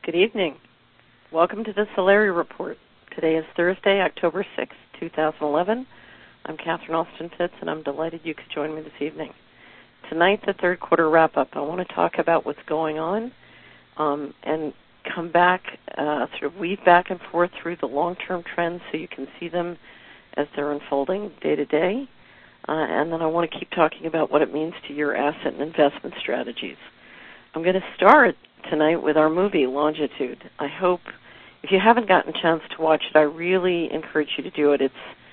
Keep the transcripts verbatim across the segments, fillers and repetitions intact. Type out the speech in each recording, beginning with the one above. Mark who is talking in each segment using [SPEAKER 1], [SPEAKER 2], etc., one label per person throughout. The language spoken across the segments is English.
[SPEAKER 1] Good evening. Welcome to the Solari Report. Today is Thursday, October sixth, twenty eleven. I'm Catherine Alston Fitz, and I'm delighted you could join me this evening. Tonight, the third quarter wrap-up. I want to talk about what's going on um, and come back, uh, sort of weave back and forth through the long-term trends so you can see them as they're unfolding day to day. Uh, and then I want to keep talking about what it means to your asset and investment strategies. I'm going to start tonight with our movie, Longitude. I hope, if you haven't gotten a chance to watch it, I really encourage you to do it. It's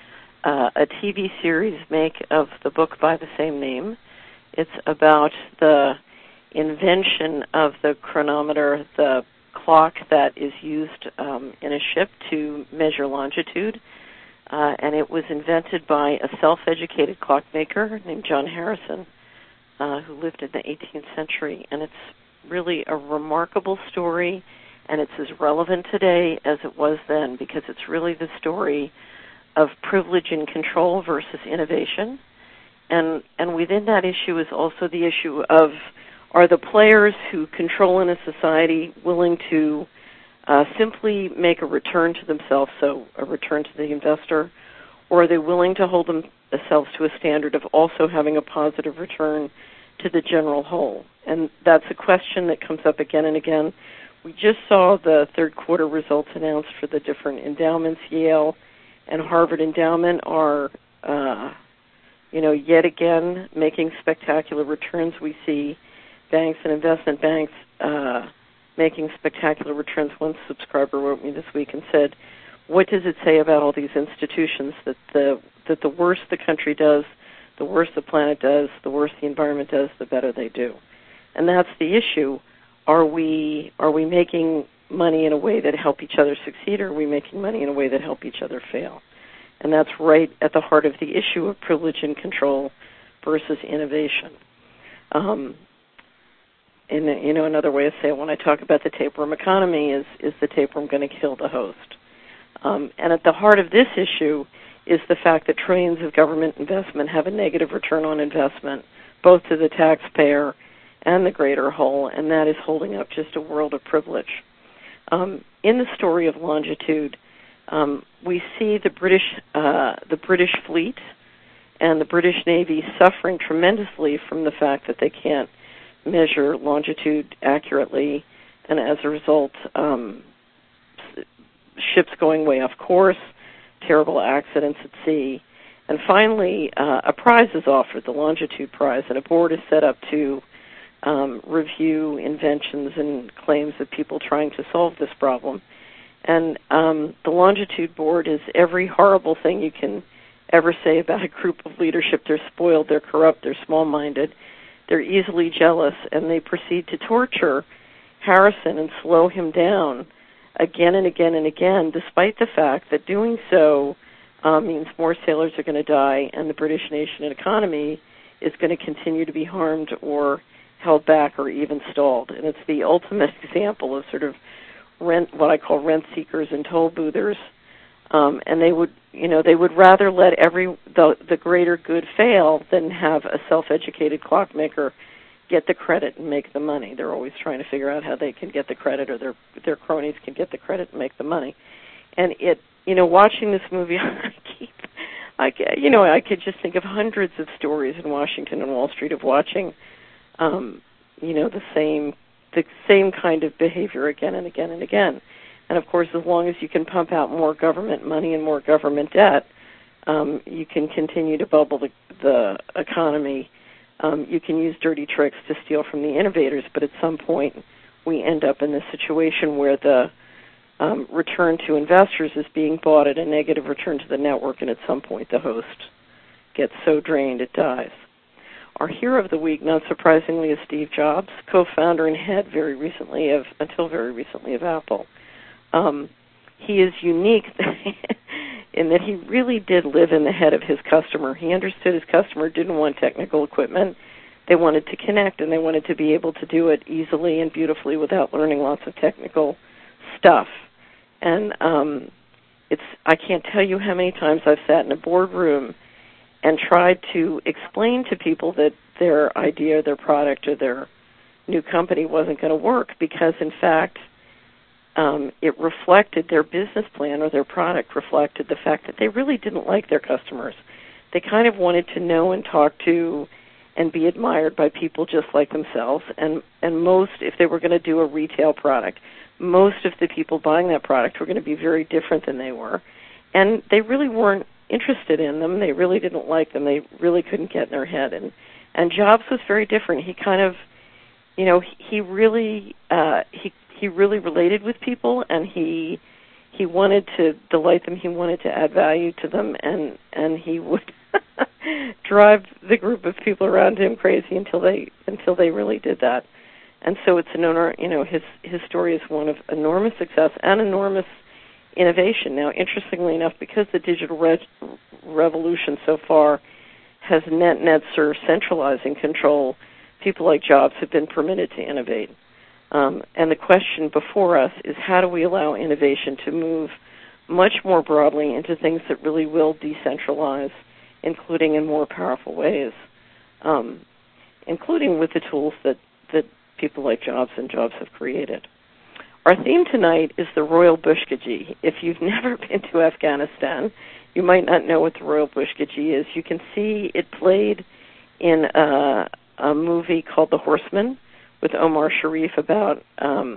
[SPEAKER 1] uh, a T V series make of the book by the same name. It's about the invention of the chronometer, the clock that is used um, in a ship to measure longitude. Uh, and it was invented by a self-educated clockmaker named John Harrison, uh, who lived in the eighteenth century. And it's really a remarkable story, and it's as relevant today as it was then, because it's really the story of privilege and control versus innovation. And and within that issue is also the issue of, are the players who control in a society willing to uh, simply make a return to themselves, so a return to the investor, or are they willing to hold themselves to a standard of also having a positive return to the general whole? And that's a question that comes up again and again. We just saw the third quarter results announced for the different endowments. Yale and Harvard Endowment are, uh, you know, yet again making spectacular returns. We see banks and investment banks uh, making spectacular returns. One subscriber wrote me this week and said, what does it say about all these institutions that the that the worse the country does, the worse the planet does, the worse the environment does, the better they do? And that's the issue. Are we are we making money in a way that help each other succeed, or are we making money in a way that help each other fail? And that's right at the heart of the issue of privilege and control versus innovation. Um, and, you know, another way to say it when I talk about the tapeworm economy is, is the tapeworm going to kill the host? Um, and at the heart of this issue is the fact that trillions of government investment have a negative return on investment, both to the taxpayer and the greater whole, and that is holding up just a world of privilege. Um, in the story of Longitude, um, we see the British, uh, the British fleet and the British Navy suffering tremendously from the fact that they can't measure longitude accurately, and as a result, um, ships going way off course, terrible accidents at sea. And finally, uh, a prize is offered, the Longitude Prize, and a board is set up to um, review inventions and claims of people trying to solve this problem. And um, the Longitude Board is every horrible thing you can ever say about a group of leadership. They're spoiled, they're corrupt, they're small-minded, they're easily jealous, and they proceed to torture Harrison and slow him down again and again and again, despite the fact that doing so uh, means more sailors are going to die and the British nation and economy is going to continue to be harmed or held back or even stalled. And it's the ultimate example of sort of rent, what I call rent seekers and toll boothers. Um, and they would, you know, they would rather let every the, the greater good fail than have a self-educated clockmaker get the credit and make the money. They're always trying to figure out how they can get the credit, or their their cronies can get the credit and make the money. And it, you know, watching this movie, I keep, I, you know, I could just think of hundreds of stories in Washington and Wall Street of watching, um, you know, the same the same kind of behavior again and again and again. And of course, as long as you can pump out more government money and more government debt, um, you can continue to bubble the, the economy. Um, you can use dirty tricks to steal from the innovators, but at some point we end up in this situation where the um, return to investors is being bought at a negative return to the network, and at some point the host gets so drained it dies. Our hero of the week, not surprisingly, is Steve Jobs, co-founder and head very recently of, until very recently, of Apple. Um, he is unique in that he really did live in the head of his customer. He understood his customer didn't want technical equipment. They wanted to connect, and they wanted to be able to do it easily and beautifully without learning lots of technical stuff. And um, it's I can't tell you how many times I've sat in a boardroom and tried to explain to people that their idea, their product, or their new company wasn't going to work because, in fact, um, it reflected their business plan, or their product reflected the fact that they really didn't like their customers. They kind of wanted to know and talk to and be admired by people just like themselves. And, and most, if they were going to do a retail product, most of the people buying that product were going to be very different than they were. And they really weren't interested in them. They really didn't like them. They really couldn't get in their head. And, and Jobs was very different. He kind of, you know, he really, uh, he, he really related with people, and he, he wanted to delight them. He wanted to add value to them, and, and he would drive the group of people around him crazy until they until they really did that. And so it's an honor, you know, his his story is one of enormous success and enormous innovation. Now, interestingly enough, because the digital re- revolution so far has net net served centralizing control, people like Jobs have been permitted to innovate. Um, and the question before us is, how do we allow innovation to move much more broadly into things that really will decentralize, including in more powerful ways, um, including with the tools that, that people like Jobs and Jobs have created. Our theme tonight is the Royal Bushkaji. If you've never been to Afghanistan, you might not know what the Royal Bushkaji is. You can see it played in a, a movie called The Horseman with Omar Sharif about, um,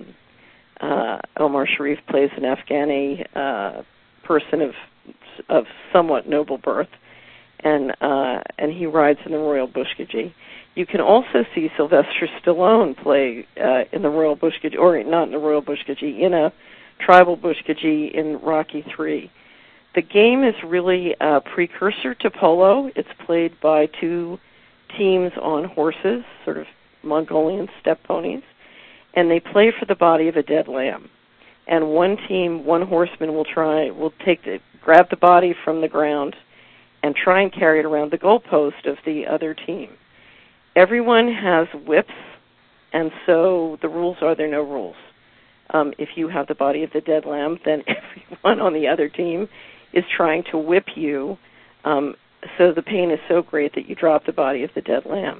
[SPEAKER 1] uh, Omar Sharif plays an Afghani uh, person of of somewhat noble birth, and uh, and he rides in the Royal Bushkaji. You can also see Sylvester Stallone play uh, in the Royal Bushkaji, or not in the Royal Bushkaji, in a tribal Bushkaji in Rocky three. The game is really a precursor to polo. It's played by two teams on horses, sort of Mongolian steppe ponies, and they play for the body of a dead lamb. And one team, one horseman will try, will take the, grab the body from the ground and try and carry it around the goalpost of the other team. Everyone has whips, and so the rules are there are no rules. Um, if you have the body of the dead lamb, then everyone on the other team is trying to whip you, um, so the pain is so great that you drop the body of the dead lamb.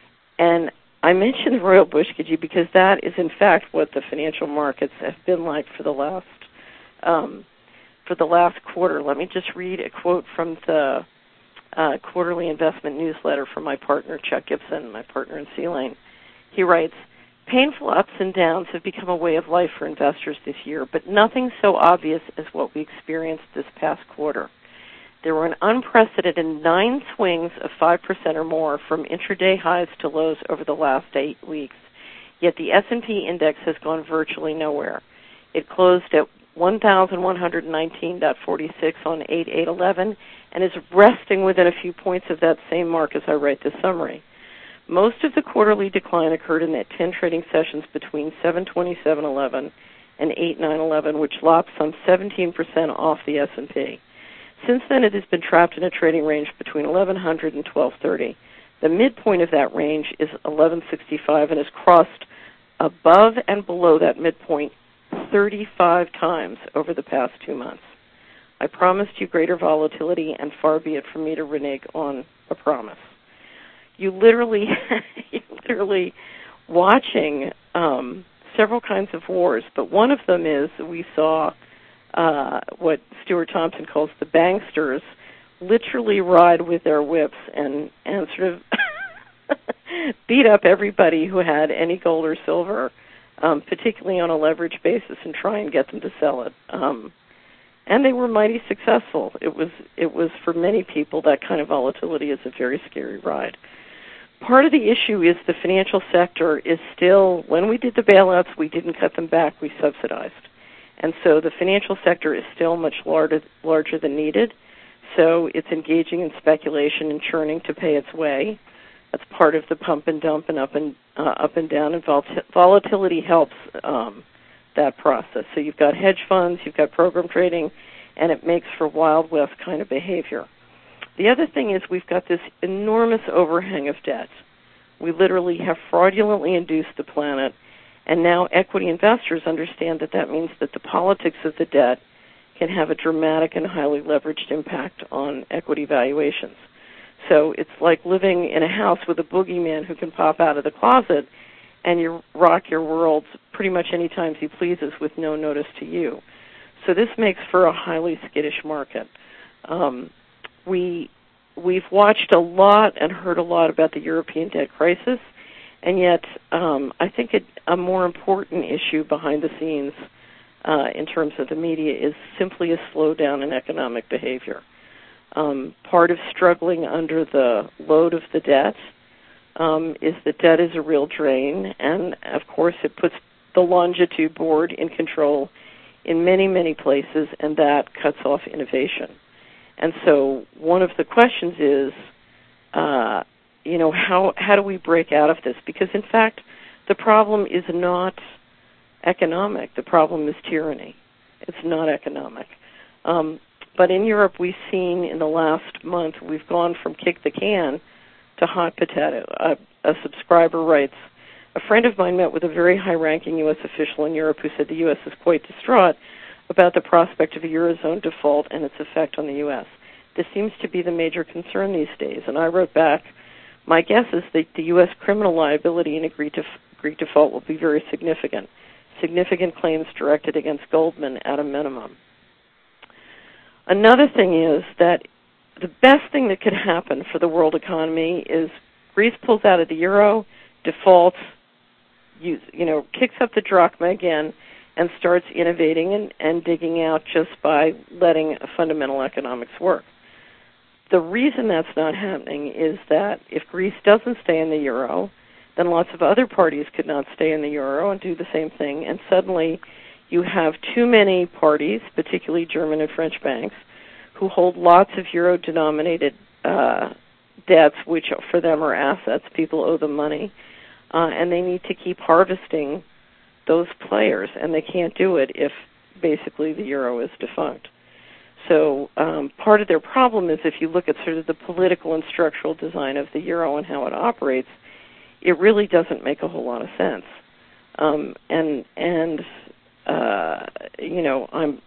[SPEAKER 1] And I mentioned the Royal Bushkaji because that is, in fact, what the financial markets have been like for the last um, for the last quarter. Let me just read a quote from the uh, quarterly investment newsletter from my partner, Chuck Gibson, my partner in C-Lane. He writes, "Painful ups and downs have become a way of life for investors this year, but nothing so obvious as what we experienced this past quarter. There were an unprecedented nine swings of five percent or more from intraday highs to lows over the last eight weeks, yet the S and P index has gone virtually nowhere. It closed at one thousand one hundred nineteen point four six on eight eight eleven and is resting within a few points of that same mark as I write this summary. Most of the quarterly decline occurred in the ten trading sessions between seven twenty-seven eleven and eight nine eleven, which lopped some seventeen percent off the S and P. Since then, it has been trapped in a trading range between eleven hundred and twelve thirty. The midpoint of that range is eleven sixty-five and has crossed above and below that midpoint thirty-five times over the past two months. I promised you greater volatility, and far be it from me to renege on a promise." You literally, you literally watching um, several kinds of wars, but one of them is we saw uh, what Stuart Thompson calls the banksters literally ride with their whips and, and sort of beat up everybody who had any gold or silver, um, particularly on a leverage basis, and try and get them to sell it. Um, and they were mighty successful. It was, it was for many people, that kind of volatility is a very scary ride. Part of the issue is the financial sector is still, when we did the bailouts, we didn't cut them back, we subsidized. And so the financial sector is still much larger, larger than needed. So it's engaging in speculation and churning to pay its way. That's part of the pump and dump and up and uh, up and down. And vol- volatility helps um, that process. So you've got hedge funds, you've got program trading, and it makes for Wild West kind of behavior. The other thing is we've got this enormous overhang of debt. We literally have fraudulently induced the planet, and now equity investors understand that that means that the politics of the debt can have a dramatic and highly leveraged impact on equity valuations. So it's like living in a house with a boogeyman who can pop out of the closet and you rock your world pretty much any times he pleases with no notice to you. So this makes for a highly skittish market. Um, we, we've watched a lot and heard a lot about the European debt crisis, and yet um, I think it, a more important issue behind the scenes uh, in terms of the media is simply a slowdown in economic behavior. Um, part of struggling under the load of the debt um, is that debt is a real drain, and of course it puts the longitude board in control in many, many places, and that cuts off innovation. And so one of the questions is, uh, you know, how how do we break out of this? Because, in fact, the problem is not economic. The problem is tyranny. It's not economic. Um, but in Europe, we've seen in the last month, we've gone from kick the can to hot potato. Uh, a subscriber writes, a friend of mine met with a very high-ranking U S official in Europe who said the U S is quite distraught about the prospect of a Eurozone default and its effect on the U S. This seems to be the major concern these days. And I wrote back, my guess is that the U S criminal liability in a Greek, def- Greek default will be very significant. Significant claims directed against Goldman at a minimum. Another thing is that the best thing that could happen for the world economy is Greece pulls out of the euro, defaults, you, you know, kicks up the drachma again, and starts innovating and, and digging out just by letting fundamental economics work. The reason that's not happening is that if Greece doesn't stay in the euro, then lots of other parties could not stay in the euro and do the same thing, and suddenly you have too many parties, particularly German and French banks, who hold lots of euro-denominated uh, debts, which for them are assets. People owe them money, uh, and they need to keep harvesting those players, and they can't do it if basically the euro is defunct. So um, part of their problem is if you look at sort of the political and structural design of the euro and how it operates, it really doesn't make a whole lot of sense. Um, and and uh, you know, I'm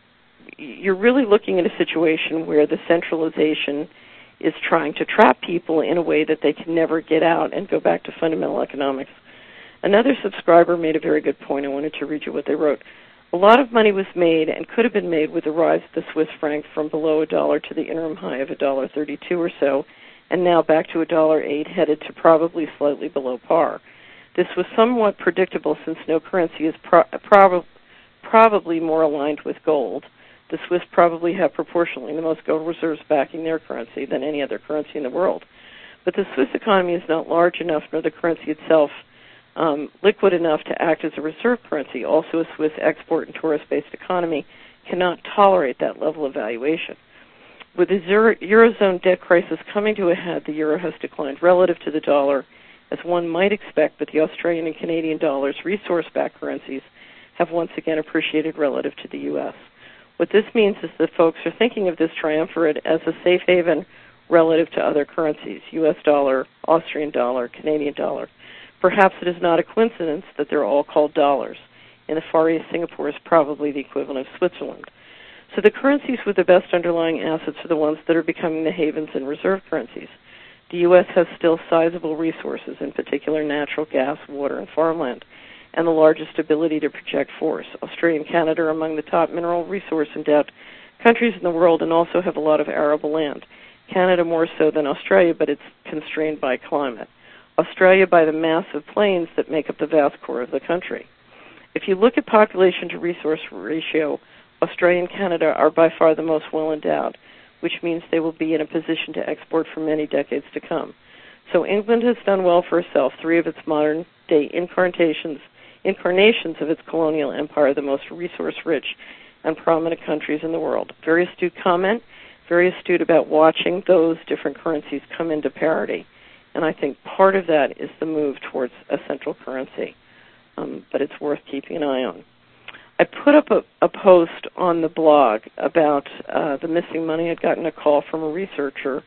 [SPEAKER 1] you're really looking at a situation where the centralization is trying to trap people in a way that they can never get out and go back to fundamental economics. Another subscriber made a very good point. I wanted to read you what they wrote. A lot of money was made and could have been made with the rise of the Swiss franc from below a dollar to the interim high of a dollar thirty-two or so, and now back to a dollar eight, headed to probably slightly below par. This was somewhat predictable since no currency is pro- prob- probably more aligned with gold. The Swiss probably have proportionally the most gold reserves backing their currency than any other currency in the world. But the Swiss economy is not large enough, nor the currency itself um, liquid enough to act as a reserve currency. Also, a Swiss export and tourist-based economy cannot tolerate that level of valuation. With the Euro- Eurozone debt crisis coming to a head, the euro has declined relative to the dollar, as one might expect, but the Australian and Canadian dollars, resource-backed currencies, have once again appreciated relative to the U S. What this means is that folks are thinking of this triumvirate as a safe haven relative to other currencies, U S dollar, Austrian dollar, Canadian dollar. Perhaps it is not a coincidence that they're all called dollars. In the Far East, Singapore is probably the equivalent of Switzerland. So the currencies with the best underlying assets are the ones that are becoming the havens and reserve currencies. The U S has still sizable resources, in particular natural gas, water, and farmland, and the largest ability to project force. Australia and Canada are among the top mineral resource-endowed countries in the world and also have a lot of arable land. Canada more so than Australia, but it's constrained by climate. Australia by the massive plains that make up the vast core of the country. If you look at population to resource ratio, Australia and Canada are by far the most well-endowed, which means they will be in a position to export for many decades to come. So England has done well for itself. Three of its modern-day incarnations, incarnations of its colonial empire, the most resource-rich and prominent countries in the world. Very astute comment, very astute about watching those different currencies come into parity. And I think part of that is the move towards a central currency, um, but it's worth keeping an eye on. I put up a, a post on the blog about uh, the missing money. I'd gotten a call from a researcher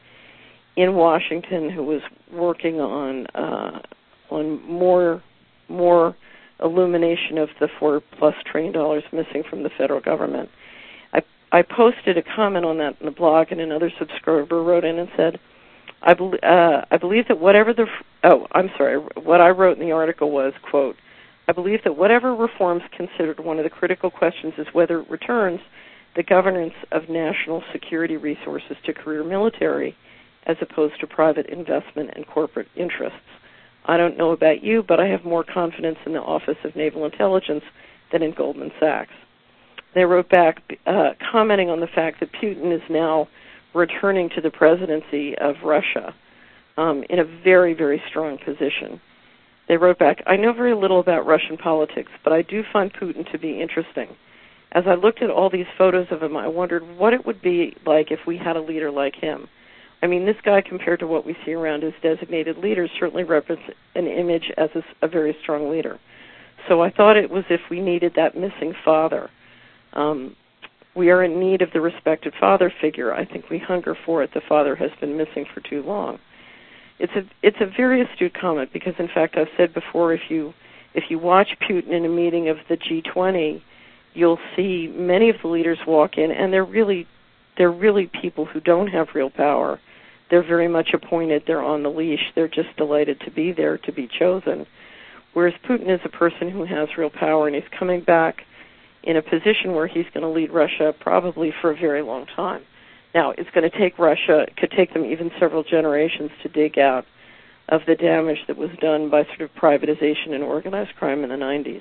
[SPEAKER 1] in Washington who was working on uh, on more more illumination of the four plus trillion dollars missing from the federal government. I I posted a comment on that in the blog, and another subscriber wrote in and said, I, be, uh, I believe that whatever the oh, I'm sorry. What I wrote in the article was, quote, I believe that whatever reforms considered, one of the critical questions is whether it returns the governance of national security resources to career military as opposed to private investment and corporate interests. I don't know about you, but I have more confidence in the Office of Naval Intelligence than in Goldman Sachs. They wrote back uh, commenting on the fact that Putin is now returning to the presidency of Russia um, in a very, very strong position. They wrote back, I know very little about Russian politics, but I do find Putin to be interesting. As I looked at all these photos of him, I wondered what it would be like if we had a leader like him. I mean, this guy, compared to what we see around his designated leaders, certainly represents an image as a, a very strong leader. So I thought it was if we needed that missing father. Um, we are in need of the respected father figure. I think we hunger for it. The father has been missing for too long. It's a it's a very astute comment because, in fact, I've said before, if you if you watch Putin in a meeting of the G twenty, you'll see many of the leaders walk in, and they're really they're really people who don't have real power. They're very much appointed. They're on the leash. They're just delighted to be there, to be chosen. Whereas Putin is a person who has real power, and he's coming back in a position where he's going to lead Russia probably for a very long time. Now, it's going to take Russia, it could take them even several generations to dig out of the damage that was done by sort of privatization and organized crime in the nineties.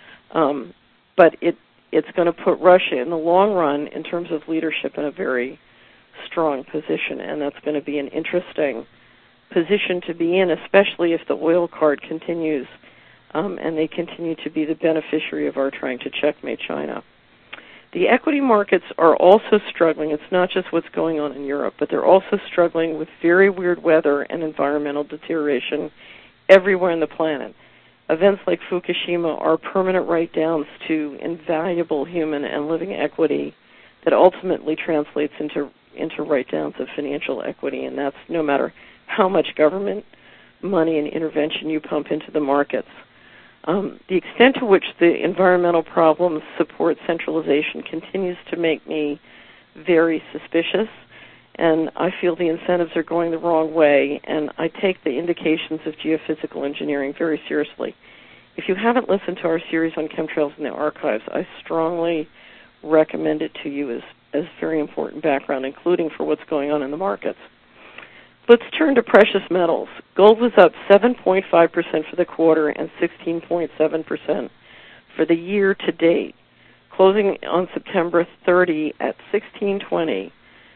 [SPEAKER 1] Um, but it it's going to put Russia in the long run in terms of leadership in a very strong position, and that's going to be an interesting position to be in, especially if the oil card continues um, and they continue to be the beneficiary of our trying to checkmate China. The equity markets are also struggling. It's not just what's going on in Europe, but they're also struggling with very weird weather and environmental deterioration everywhere on the planet. Events like Fukushima are permanent write-downs to invaluable human and living equity that ultimately translates into into write-downs of financial equity, and that's no matter how much government money and intervention you pump into the markets. Um, the extent to which the environmental problems support centralization continues to make me very suspicious, and I feel the incentives are going the wrong way, and I take the indications of geophysical engineering very seriously. If you haven't listened to our series on chemtrails in the archives, I strongly recommend it to you as, as very important background, including for what's going on in the markets. Let's turn to precious metals. Gold was up seven point five percent for the quarter and sixteen point seven percent for the year to date, closing on September thirtieth at sixteen twenty.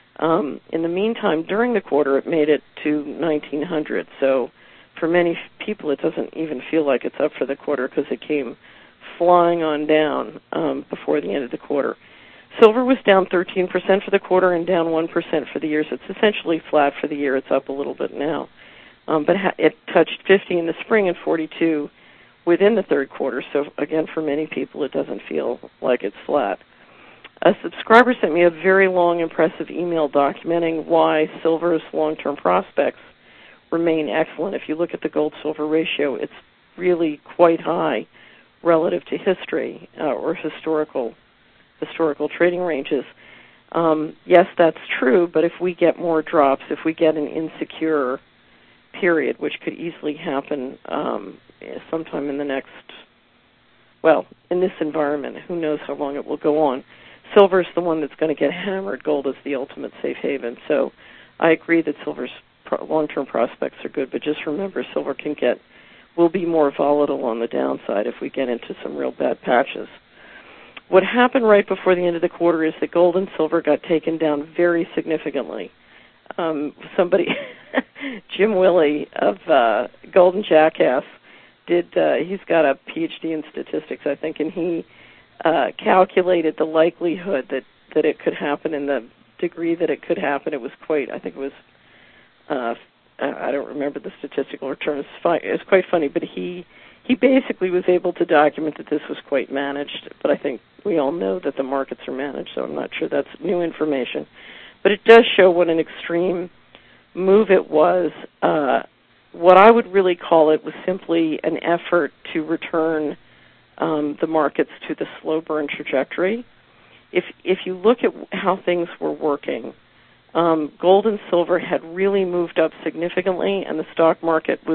[SPEAKER 1] Um, in the meantime, during the quarter, it made it to nineteen hundred. So for many people, it doesn't even feel like it's up for the quarter because it came flying on down um, before the end of the quarter. Silver was down thirteen percent for the quarter and down one percent for the year, so it's essentially flat for the year. It's up a little bit now. Um, but ha- it touched fifty in the spring and forty-two within the third quarter, so again, for many people, it doesn't feel like it's flat. A subscriber sent me a very long, impressive email documenting why silver's long-term prospects remain excellent. If you look at the gold-silver ratio, it's really quite high relative to history uh, or historical historical trading ranges. Um, yes, that's true, but if we get more drops, if we get an insecure period, which could easily happen um, sometime in the next, well, in this environment, who knows how long it will go on. Silver's the one that's going to get hammered. Gold is the ultimate safe haven. So I agree that silver's pro- long-term prospects are good, but just remember silver can get, will be more volatile on the downside if we get into some real bad patches. What happened right before the end of the quarter is that gold and silver got taken down very significantly. Um, somebody, Jim Willey of uh, Golden Jackass, did. Uh, he's got a P H D in statistics, I think, and he uh, calculated the likelihood that, that it could happen in the degree that it could happen. It was quite, I think it was, uh, I don't remember the statistical returns. It was quite funny, but he he basically was able to document that this was quite managed, but I think we all know that the markets are managed, so I'm not sure that's new information. But it does show what an extreme move it was. Uh, what I would really call it was simply an effort to return um, the markets to the slow burn trajectory. If if you look at how things were working, um, gold and silver had really moved up significantly, and the stock market was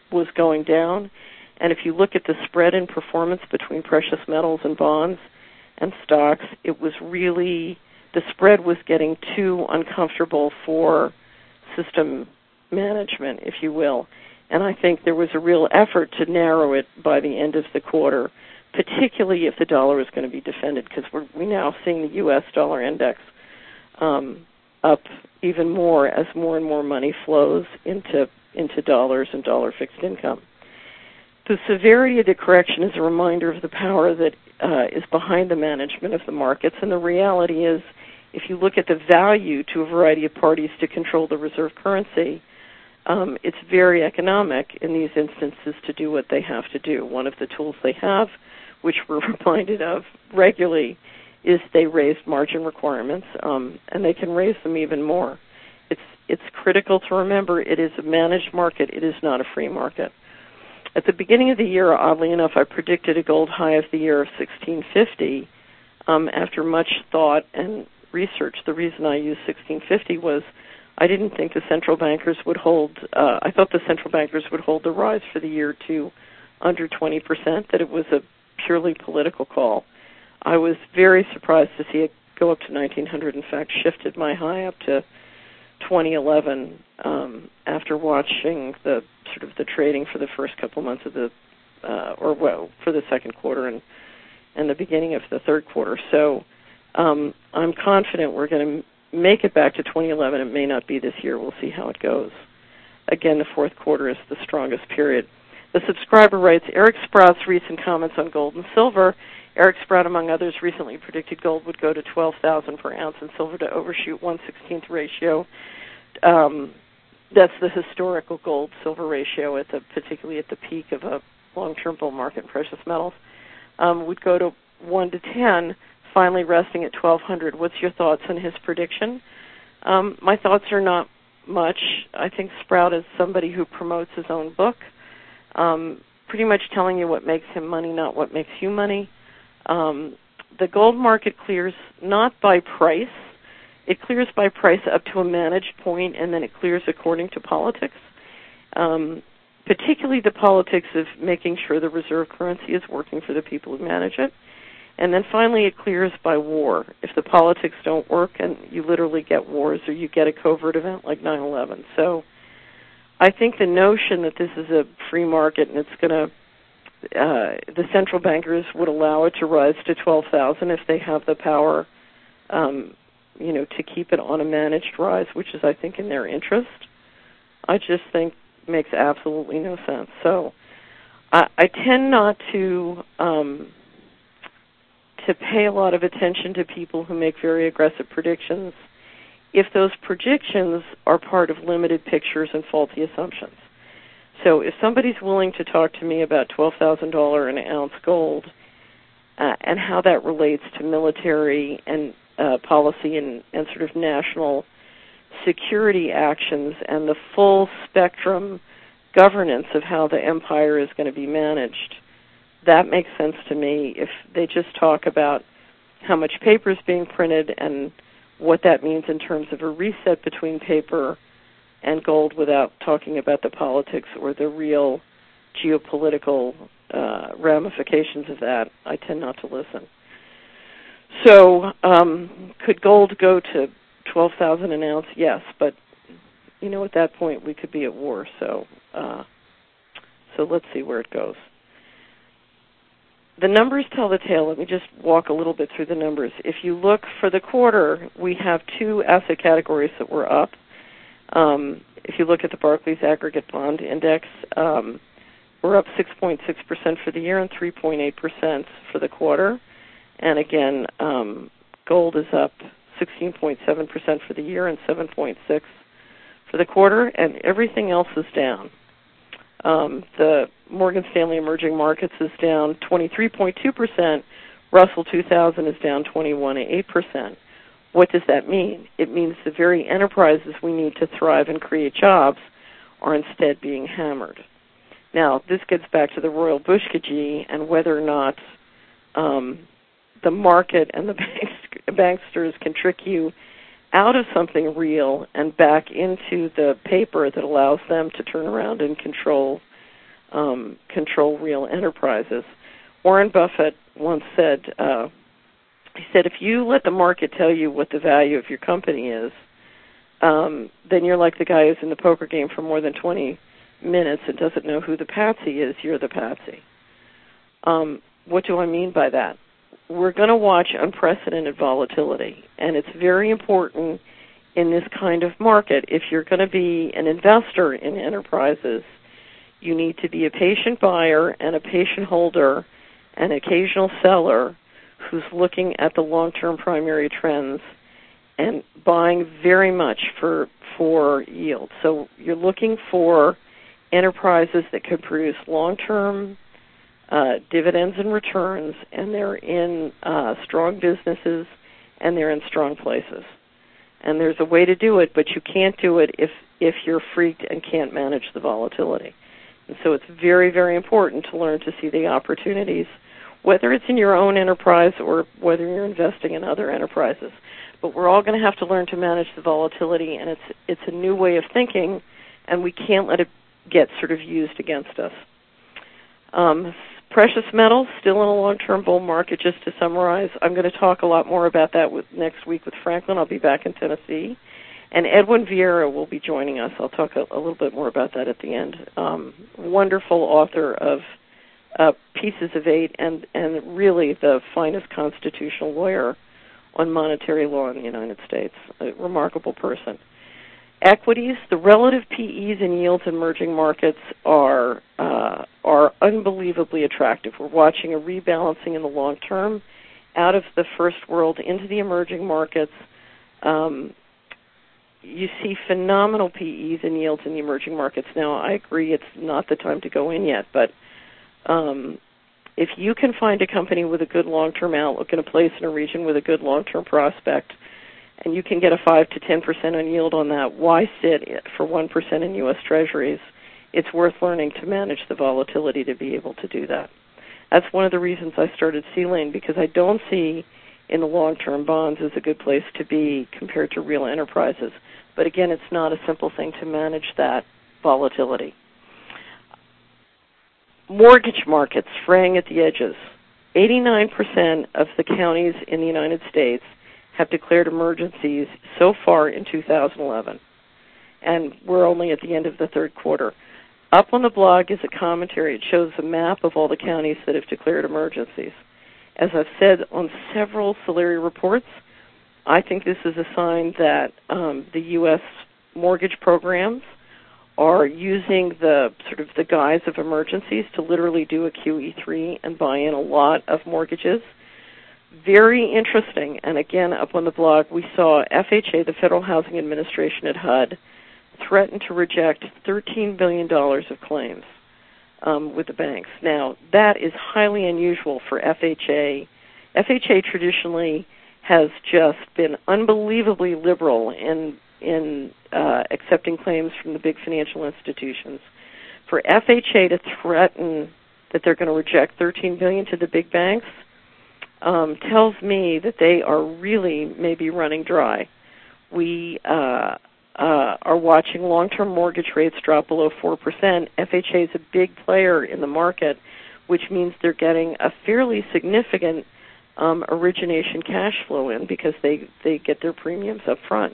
[SPEAKER 1] was going down. And if you look at the spread in performance between precious metals and bonds and stocks, it was really, the spread was getting too uncomfortable for system management, if you will. And I think there was a real effort to narrow it by the end of the quarter, particularly if the dollar is going to be defended, because we're, we're now seeing the U S dollar index um, up even more as more and more money flows into into dollars and dollar fixed income. The severity of the correction is a reminder of the power that uh, is behind the management of the markets, and the reality is, if you look at the value to a variety of parties to control the reserve currency, um, it's very economic in these instances to do what they have to do. One of the tools they have, which we're reminded of regularly, is they raised margin requirements, um, and they can raise them even more. It's it's critical to remember it is a managed market. It is not a free market. At the beginning of the year, oddly enough, I predicted a gold high of the year of sixteen fifty. Um, after much thought and research, the reason I used sixteen fifty was I didn't think the central bankers would hold, uh, I thought the central bankers would hold the rise for the year to under twenty percent, that it was a purely political call. I was very surprised to see it go up to nineteen hundred, in fact, shifted my high up to twenty eleven um, after watching the sort of the trading for the first couple months of the, uh, or well, for the second quarter and, and the beginning of the third quarter. So um, I'm confident we're going to make it back to twenty eleven. It may not be this year. We'll see how it goes. Again, the fourth quarter is the strongest period. The subscriber writes, Eric Sprout's recent comments on gold and silver. Eric Sprout, among others, recently predicted gold would go to twelve thousand per ounce and silver to overshoot one sixteenth ratio. Um, that's the historical gold-silver ratio, at the, particularly at the peak of a long-term bull market in precious metals. Um, would go to one to ten, finally resting at twelve hundred. What's your thoughts on his prediction? Um, my thoughts are not much. I think Sprout is somebody who promotes his own book, um, pretty much telling you what makes him money, not what makes you money. Um, the gold market clears not by price. It clears by price up to a managed point, and then it clears according to politics, um, particularly the politics of making sure the reserve currency is working for the people who manage it. And then finally it clears by war. If the politics don't work, and you literally get wars or you get a covert event like nine eleven. So I think the notion that this is a free market and it's going to Uh, the central bankers would allow it to rise to twelve thousand if they have the power, um, you know, to keep it on a managed rise, which is, I think, in their interest. I just think makes absolutely no sense. So I, I tend not to um, to pay a lot of attention to people who make very aggressive predictions if those predictions are part of limited pictures and faulty assumptions. So if somebody's willing to talk to me about twelve thousand dollars an ounce gold uh, and how that relates to military and uh, policy and, and sort of national security actions and the full spectrum governance of how the empire is going to be managed, that makes sense to me. If they just talk about how much paper is being printed and what that means in terms of a reset between paper and gold without talking about the politics or the real geopolitical uh, ramifications of that, I tend not to listen. So um, could gold go to twelve thousand an ounce? Yes, but you know, at that point we could be at war. So uh, so let's see where it goes. The numbers tell the tale. Let me just walk a little bit through the numbers. If you look for the quarter, we have two asset categories that were up. Um, if you look at the Barclays Aggregate Bond Index, um, we're up six point six percent for the year and three point eight percent for the quarter. And again, um, gold is up sixteen point seven percent for the year and seven point six percent for the quarter, and everything else is down. Um, the Morgan Stanley Emerging Markets is down twenty-three point two percent. Russell two thousand is down twenty-one point eight percent. What does that mean? It means the very enterprises we need to thrive and create jobs are instead being hammered. Now, this gets back to the Royal Bushkajee and whether or not um, the market and the banksters can trick you out of something real and back into the paper that allows them to turn around and control um, control real enterprises. Warren Buffett once said, uh, he said, if you let the market tell you what the value of your company is, um, then you're like the guy who's in the poker game for more than twenty minutes and doesn't know who the patsy is. You're the patsy. Um, what do I mean by that? We're going to watch unprecedented volatility, and it's very important in this kind of market. If you're going to be an investor in enterprises, you need to be a patient buyer and a patient holder, an occasional seller who's looking at the long-term primary trends and buying very much for for yield. So you're looking for enterprises that could produce long-term uh, dividends and returns, and they're in uh, strong businesses, and they're in strong places. And there's a way to do it, but you can't do it if, if you're freaked and can't manage the volatility. And so it's very, very important to learn to see the opportunities, whether it's in your own enterprise or whether you're investing in other enterprises. But we're all going to have to learn to manage the volatility, and it's it's a new way of thinking, and we can't let it get sort of used against us. Um, precious metals, still in a long-term bull market, just to summarize. I'm going to talk a lot more about that with, next week with Franklin. I'll be back in Tennessee. And Edwin Vieira will be joining us. I'll talk a, a little bit more about that at the end. Um, wonderful author of uh, Pieces of Eight and, and really the finest constitutional lawyer on monetary law in the United States. A remarkable person. Equities, the relative P Es and yields in emerging markets are uh, are unbelievably attractive. We're watching a rebalancing in the long term out of the first world into the emerging markets. Um, you see phenomenal P Es and yields in the emerging markets. Now, I agree it's not the time to go in yet, but um, if you can find a company with a good long-term outlook in a place in a region with a good long-term prospect, and you can get a five to ten percent on yield on that, why sit for one percent in U S Treasuries? It's worth learning to manage the volatility to be able to do that. That's one of the reasons I started C-Lane, because I don't see in the long-term bonds as a good place to be compared to real enterprises. But again, it's not a simple thing to manage that volatility. Mortgage markets fraying at the edges. eighty-nine percent of the counties in the United States have declared emergencies so far in two thousand eleven, and we're only at the end of the third quarter. Up on the blog is a commentary. It shows a map of all the counties that have declared emergencies. As I've said on several Solari reports, I think this is a sign that um, the U S mortgage programs are using the sort of the guise of emergencies to literally do a Q E three and buy in a lot of mortgages. Very interesting, and again, up on the blog, we saw F H A, the Federal Housing Administration at H U D, threaten to reject thirteen billion dollars of claims um, with the banks. Now, that is highly unusual for F H A. F H A traditionally has just been unbelievably liberal in in uh, accepting claims from the big financial institutions. For F H A to threaten that they're going to reject thirteen billion dollars to the big banks um, tells me that they are really maybe running dry. We uh, uh, are watching long-term mortgage rates drop below four percent. F H A is a big player in the market, which means they're getting a fairly significant um, origination cash flow in because they, they get their premiums up front.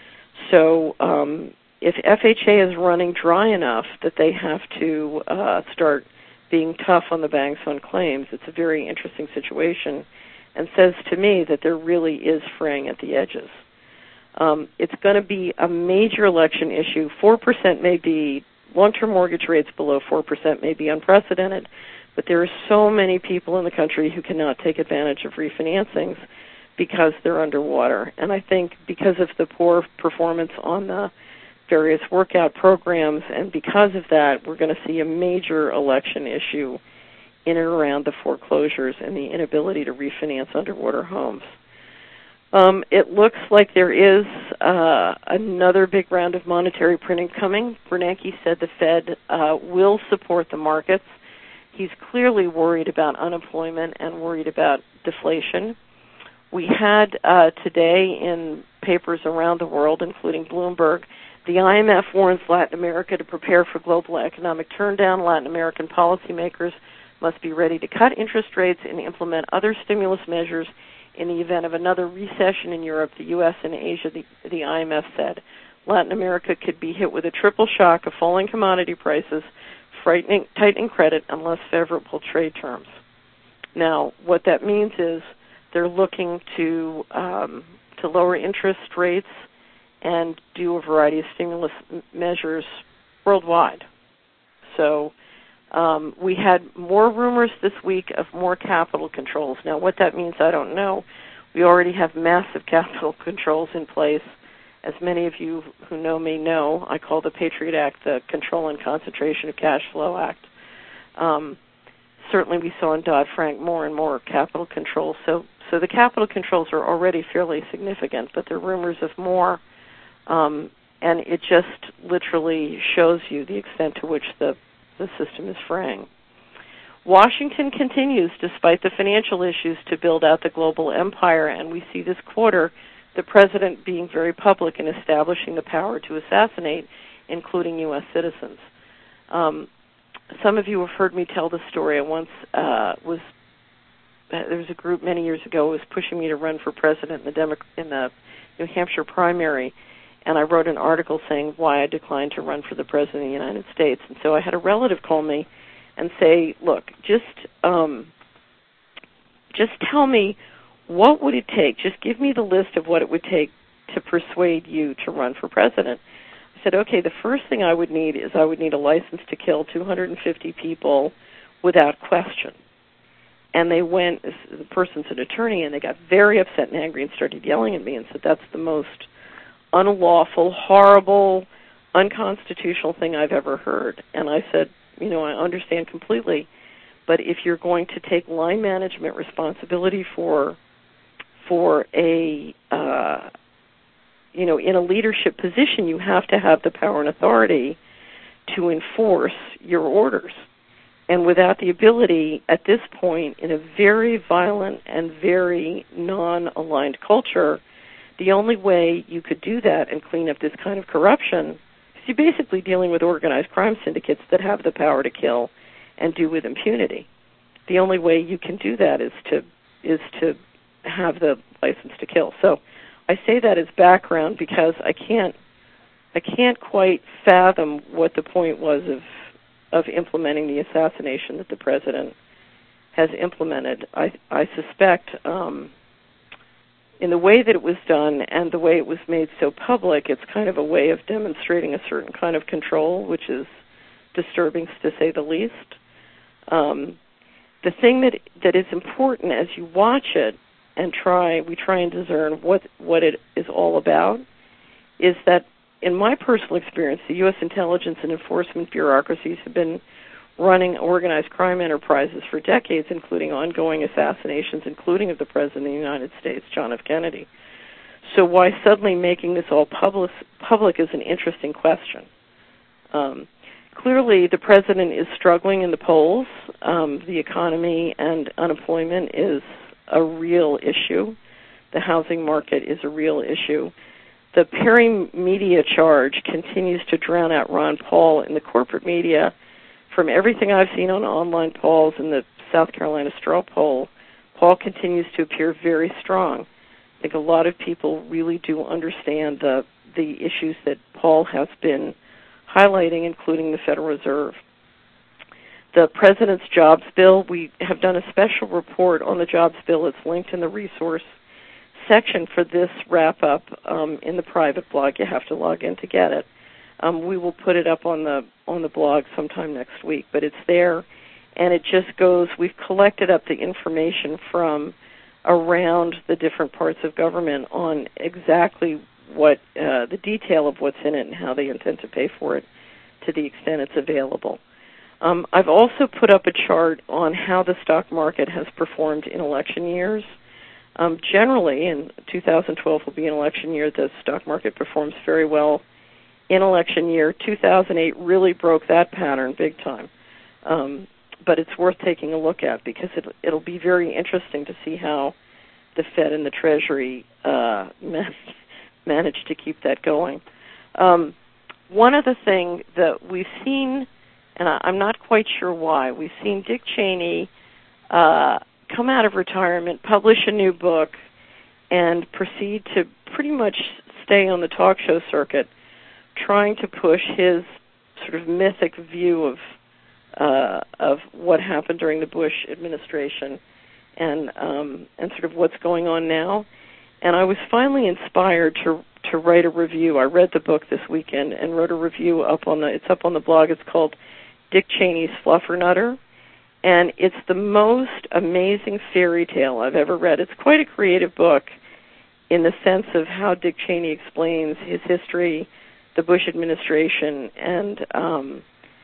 [SPEAKER 1] So um, if F H A is running dry enough that they have to uh, start being tough on the banks on claims, it's a very interesting situation and says to me that there really is fraying at the edges. Um, it's going to be a major election issue. four percent may be, long-term mortgage rates below four percent may be unprecedented, but there are so many people in the country who cannot take advantage of refinancings because they're underwater. And I think because of the poor performance on the various workout programs, and because of that, we're going to see a major election issue in and around the foreclosures and the inability to refinance underwater homes. Um, it looks like there is uh, another big round of monetary printing coming. Bernanke said the Fed uh, will support the markets. He's clearly worried about unemployment and worried about deflation. We had uh, today in papers around the world, including Bloomberg, The I M F warns Latin America to prepare for global economic turndown. Latin American policymakers must be ready to cut interest rates and implement other stimulus measures in the event of another recession in Europe, the U S, and Asia, the, the I M F said. Latin America could be hit with a triple shock of falling commodity prices, frightening, tightening credit, and less favorable trade terms. Now, what that means is they're looking to um, to lower interest rates and do a variety of stimulus m- measures worldwide. So um, we had more rumors this week of more capital controls. Now, what that means, I don't know. We already have massive capital controls in place. As many of you who know me know, I call the Patriot Act the Control and Concentration of Cash Flow Act. Um, certainly we saw in Dodd-Frank more and more capital controls. So, so the capital controls are already fairly significant, but there are rumors of more. Um, and it just literally shows you the extent to which the, the system is fraying. Washington continues, despite the financial issues, to build out the global empire, and we see this quarter the president being very public in establishing the power to assassinate, including U S citizens. Um, some of you have heard me tell the story. I once uh, was, uh, there was a group many years ago who was pushing me to run for president in the, Demo- in the New Hampshire primary, and I wrote an article saying why I declined to run for the president of the United States. And so I had a relative call me and say, look, just um, just tell me, what would it take? Just give me the list of what it would take to persuade you to run for president. I said, okay, the first thing I would need is I would need a license to kill two hundred fifty people without question. And they went, the person's an attorney, and they got very upset and angry and started yelling at me and said, that's the most unlawful, horrible, unconstitutional thing I've ever heard. And I said, you know, I understand completely, but if you're going to take line management responsibility for for a, uh, you know, in a leadership position, you have to have the power and authority to enforce your orders. And without the ability, at this point, in a very violent and very non-aligned culture, the only way you could do that and clean up this kind of corruption is you're basically dealing with organized crime syndicates that have the power to kill and do with impunity. The only way you can do that is to is to have the license to kill. So I say that as background because I can't I can't quite fathom what the point was of of implementing the assassination that the president has implemented. I I suspect um, in the way that it was done and the way it was made so public, it's kind of a way of demonstrating a certain kind of control, which is disturbing to say the least. Um, the thing that that is important as you watch it and try, we try and discern what what it is all about, is that in my personal experience, the U S intelligence and enforcement bureaucracies have been running organized crime enterprises for decades, including ongoing assassinations, including of the President of the United States, John F. Kennedy. So why suddenly making this all public, public is an interesting question. Um, clearly, the President is struggling in the polls. Um, the economy and unemployment is a real issue. The housing market is a real issue. The Perry media charge continues to drown out Ron Paul in the corporate media. From everything I've seen on online polls and the South Carolina straw poll, Paul continues to appear very strong. I think a lot of people really do understand the the issues that Paul has been highlighting, including the Federal Reserve. The President's jobs bill, we have done a special report on the jobs bill. It's linked in the resource section for this wrap-up um, in the private blog. You have to log in to get it. Um, we will put it up on the on the blog sometime next week, but it's there, and it just goes, we've collected up the information from around the different parts of government on exactly what, uh, the detail of what's in it and how they intend to pay for it to the extent it's available. Um, I've also put up a chart on how the stock market has performed in election years. Um, generally, and two thousand twelve will be an election year, the stock market performs very well in election year. two thousand eight really broke that pattern big time. Um, but it's worth taking a look at because it, it'll be very interesting to see how the Fed and the Treasury uh, man- managed to keep that going. Um, one other thing that we've seen, and I, I'm not quite sure why, we've seen Dick Cheney uh, come out of retirement, publish a new book, and proceed to pretty much stay on the talk show circuit, trying to push his sort of mythic view of uh, of what happened during the Bush administration and um, and sort of what's going on now. And I was finally inspired to to write a review. I read the book this weekend and wrote a review up on the. It's up on the blog. It's called Dick Cheney's Fluffernutter, and it's the most amazing fairy tale I've ever read. It's quite a creative book in the sense of how Dick Cheney explains his history, the Bush administration, and um,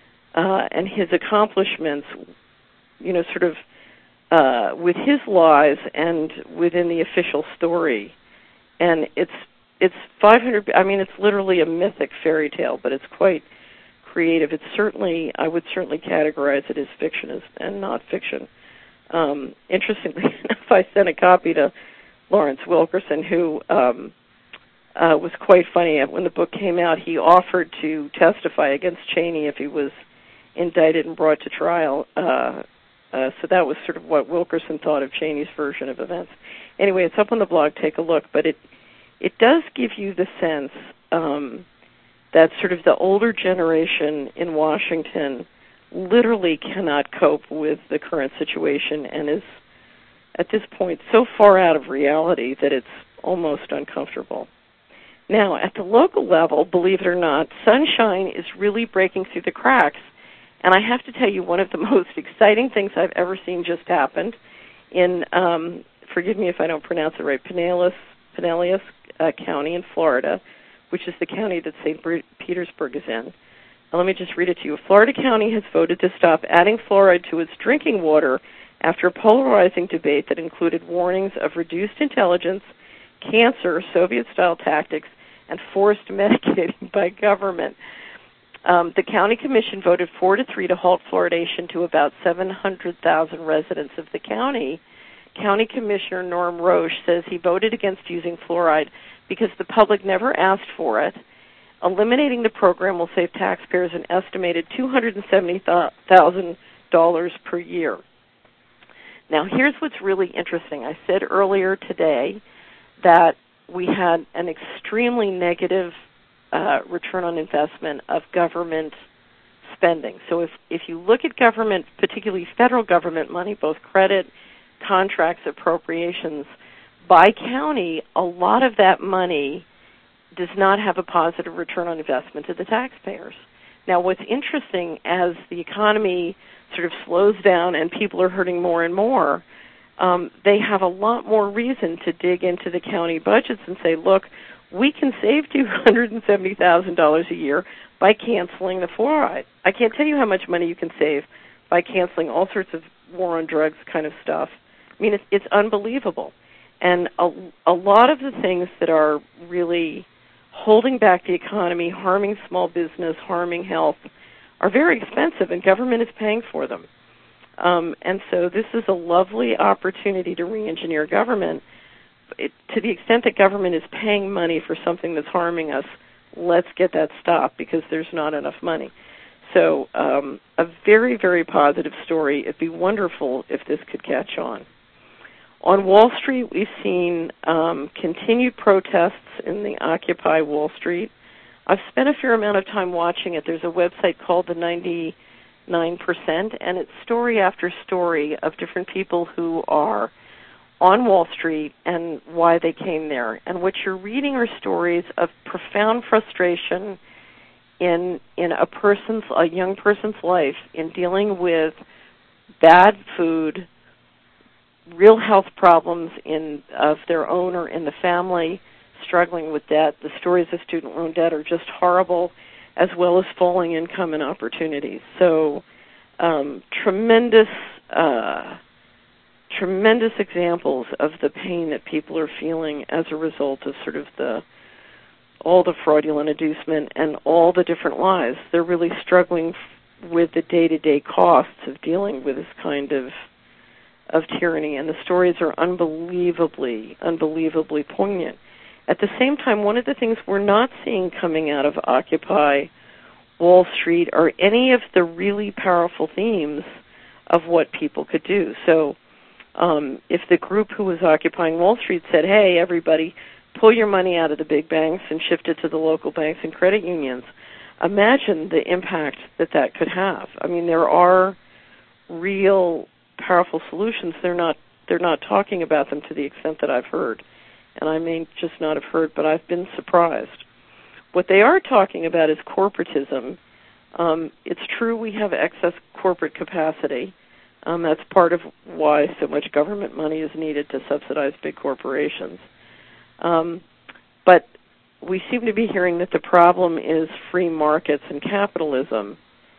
[SPEAKER 1] uh, and his accomplishments. You know, sort of. Uh, with his lies and within the official story, and it's it's five hundred. I mean, it's literally a mythic fairy tale, but it's quite creative. It's certainly, I would certainly categorize it as fiction as, and not fiction. Um, interestingly enough, I sent a copy to Lawrence Wilkerson, who um, uh, was quite funny. When the book came out, he offered to testify against Cheney if he was indicted and brought to trial. Uh, Uh, so that was sort of what Wilkerson thought of Cheney's version of events. Anyway, it's up on the blog. Take a look. But it it does give you the sense um, that sort of the older generation in Washington literally cannot cope with the current situation and is, at this point, so far out of reality that it's almost uncomfortable. Now, at the local level, believe it or not, sunshine is really breaking through the cracks. And I have to tell you, one of the most exciting things I've ever seen just happened in, um, forgive me if I don't pronounce it right, Pinellas, Pinellas uh, County in Florida, which is the county that Saint Petersburg is in. Now, let me just read it to you. Florida County has voted to stop adding fluoride to its drinking water after a polarizing debate that included warnings of reduced intelligence, cancer, Soviet-style tactics, and forced medicating by government. Um, the county commission voted four to three to halt fluoridation to about seven hundred thousand residents of the county. County Commissioner Norm Roche says he voted against using fluoride because the public never asked for it. Eliminating the program will save taxpayers an estimated two hundred seventy thousand dollars per year. Now, here's what's really interesting. I said earlier today that we had an extremely negative Uh, return on investment of government spending. So if, if you look at government, particularly federal government money, both credit, contracts, appropriations, by county, a lot of that money does not have a positive return on investment to the taxpayers. Now, what's interesting, as the economy sort of slows down and people are hurting more and more, um, they have a lot more reason to dig into the county budgets and say, look, we can save two hundred seventy thousand dollars a year by canceling the fluoride. I can't tell you how much money you can save by canceling all sorts of war on drugs kind of stuff. I mean, it's, it's unbelievable. And a, a lot of the things that are really holding back the economy, harming small business, harming health, are very expensive, and government is paying for them. Um, and so this is a lovely opportunity to re-engineer government. It, to the extent that government is paying money for something that's harming us, let's get that stopped because there's not enough money. So um, a very, very positive story. It'd be wonderful if this could catch on. On Wall Street, we've seen um, continued protests in the Occupy Wall Street. I've spent a fair amount of time watching it. There's a website called the ninety-nine percent, and it's story after story of different people who are on Wall Street and why they came there. And what you're reading are stories of profound frustration in in a person's, a young person's life in dealing with bad food, real health problems in of their own or in the family, struggling with debt. The stories of student loan debt are just horrible, as well as falling income and opportunities. So um, tremendous uh tremendous examples of the pain that people are feeling as a result of sort of the all the fraudulent inducement and all the different lies. They're really struggling f- with the day-to-day costs of dealing with this kind of of tyranny, and the stories are unbelievably, unbelievably poignant. At the same time, one of the things we're not seeing coming out of Occupy Wall Street are any of the really powerful themes of what people could do. So um, if the group who was occupying Wall Street said, hey, everybody, pull your money out of the big banks and shift it to the local banks and credit unions, imagine the impact that that could have. I mean, there are real powerful solutions. They're not they're not talking about them to the extent that I've heard, and I may just not have heard, but I've been surprised. What they are talking about is corporatism. Um, it's true we have excess corporate capacity. Um, that's part of why so much government money is needed to subsidize big corporations. Um, but we seem to be hearing that the problem is free markets and capitalism.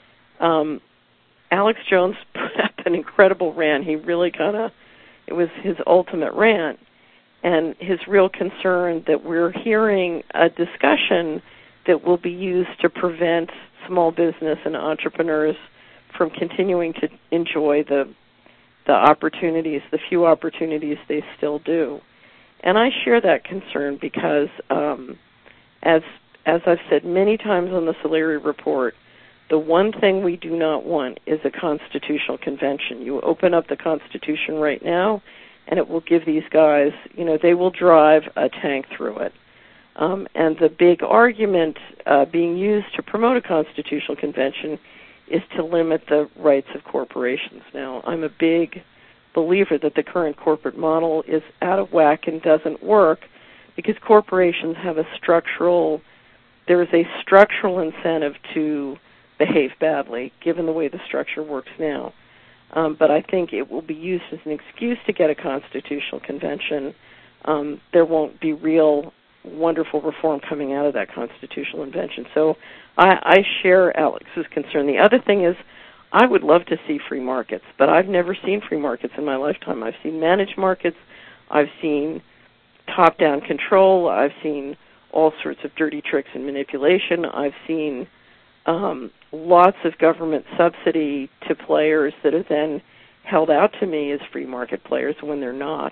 [SPEAKER 1] Um, Alex Jones put up an incredible rant. He really kind of, it was his ultimate rant. And his real concern that we're hearing a discussion that will be used to prevent small business and entrepreneurs from continuing to enjoy the the opportunities, the few opportunities they still do. And I share that concern because, um, as as I've said many times on the Solari Report, the one thing we do not want is a constitutional convention. You open up the Constitution right now, and it will give these guys, you know, they will drive a tank through it. Um, and the big argument uh, being used to promote a constitutional convention is to limit the rights of corporations. Now, I'm a big believer that the current corporate model is out of whack and doesn't work because corporations have a structural, there is a structural incentive to behave badly, given the way the structure works now. Um, but I think it will be used as an excuse to get a constitutional convention. Um, there won't be real wonderful reform coming out of that constitutional convention. So I, I share Alex's concern. The other thing is I would love to see free markets, but I've never seen free markets in my lifetime. I've seen managed markets. I've seen top-down control. I've seen all sorts of dirty tricks and manipulation. I've seen um, lots of government subsidy to players that are then held out to me as free market players when they're not.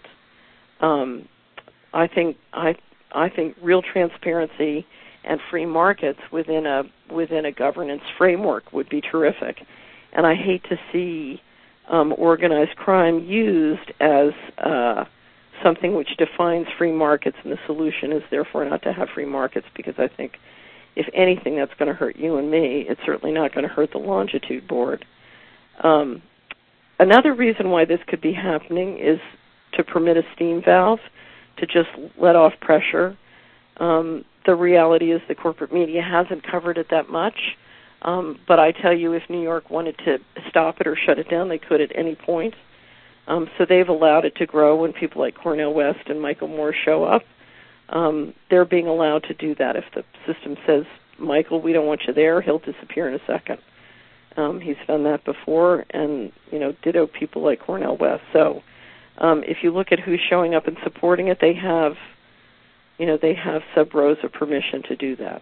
[SPEAKER 1] Um, I think I I think real transparency and free markets within a within a governance framework would be terrific. And I hate to see um, organized crime used as uh, something which defines free markets, and the solution is therefore not to have free markets, because I think if anything that's going to hurt you and me, it's certainly not going to hurt the Longitude Board. Um, another reason why this could be happening is to permit a steam valve to just let off pressure. Um, the reality is the corporate media hasn't covered it that much, um, but I tell you, if New York wanted to stop it or shut it down, they could at any point. Um, so they've allowed it to grow when people like Cornel West and Michael Moore show up. Um, they're being allowed to do that. If the system says, Michael, we don't want you there, he'll disappear in a second. Um, he's done that before, and, you know, ditto people like Cornel West. So um, if you look at who's showing up and supporting it, they have, you know, they have sub rosa permission to do that.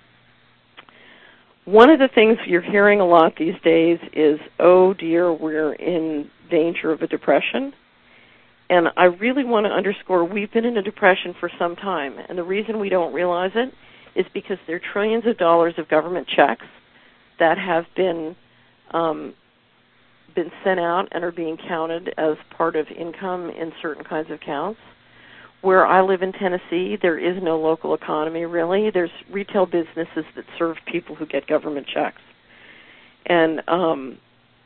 [SPEAKER 1] One of the things you're hearing a lot these days is, oh, dear, we're in danger of a depression. And I really want to underscore, we've been in a depression for some time, and the reason we don't realize it is because there are trillions of dollars of government checks that have been um, been sent out and are being counted as part of income in certain kinds of accounts. Where I live in Tennessee, there is no local economy, really. There's retail businesses that serve people who get government checks. And um,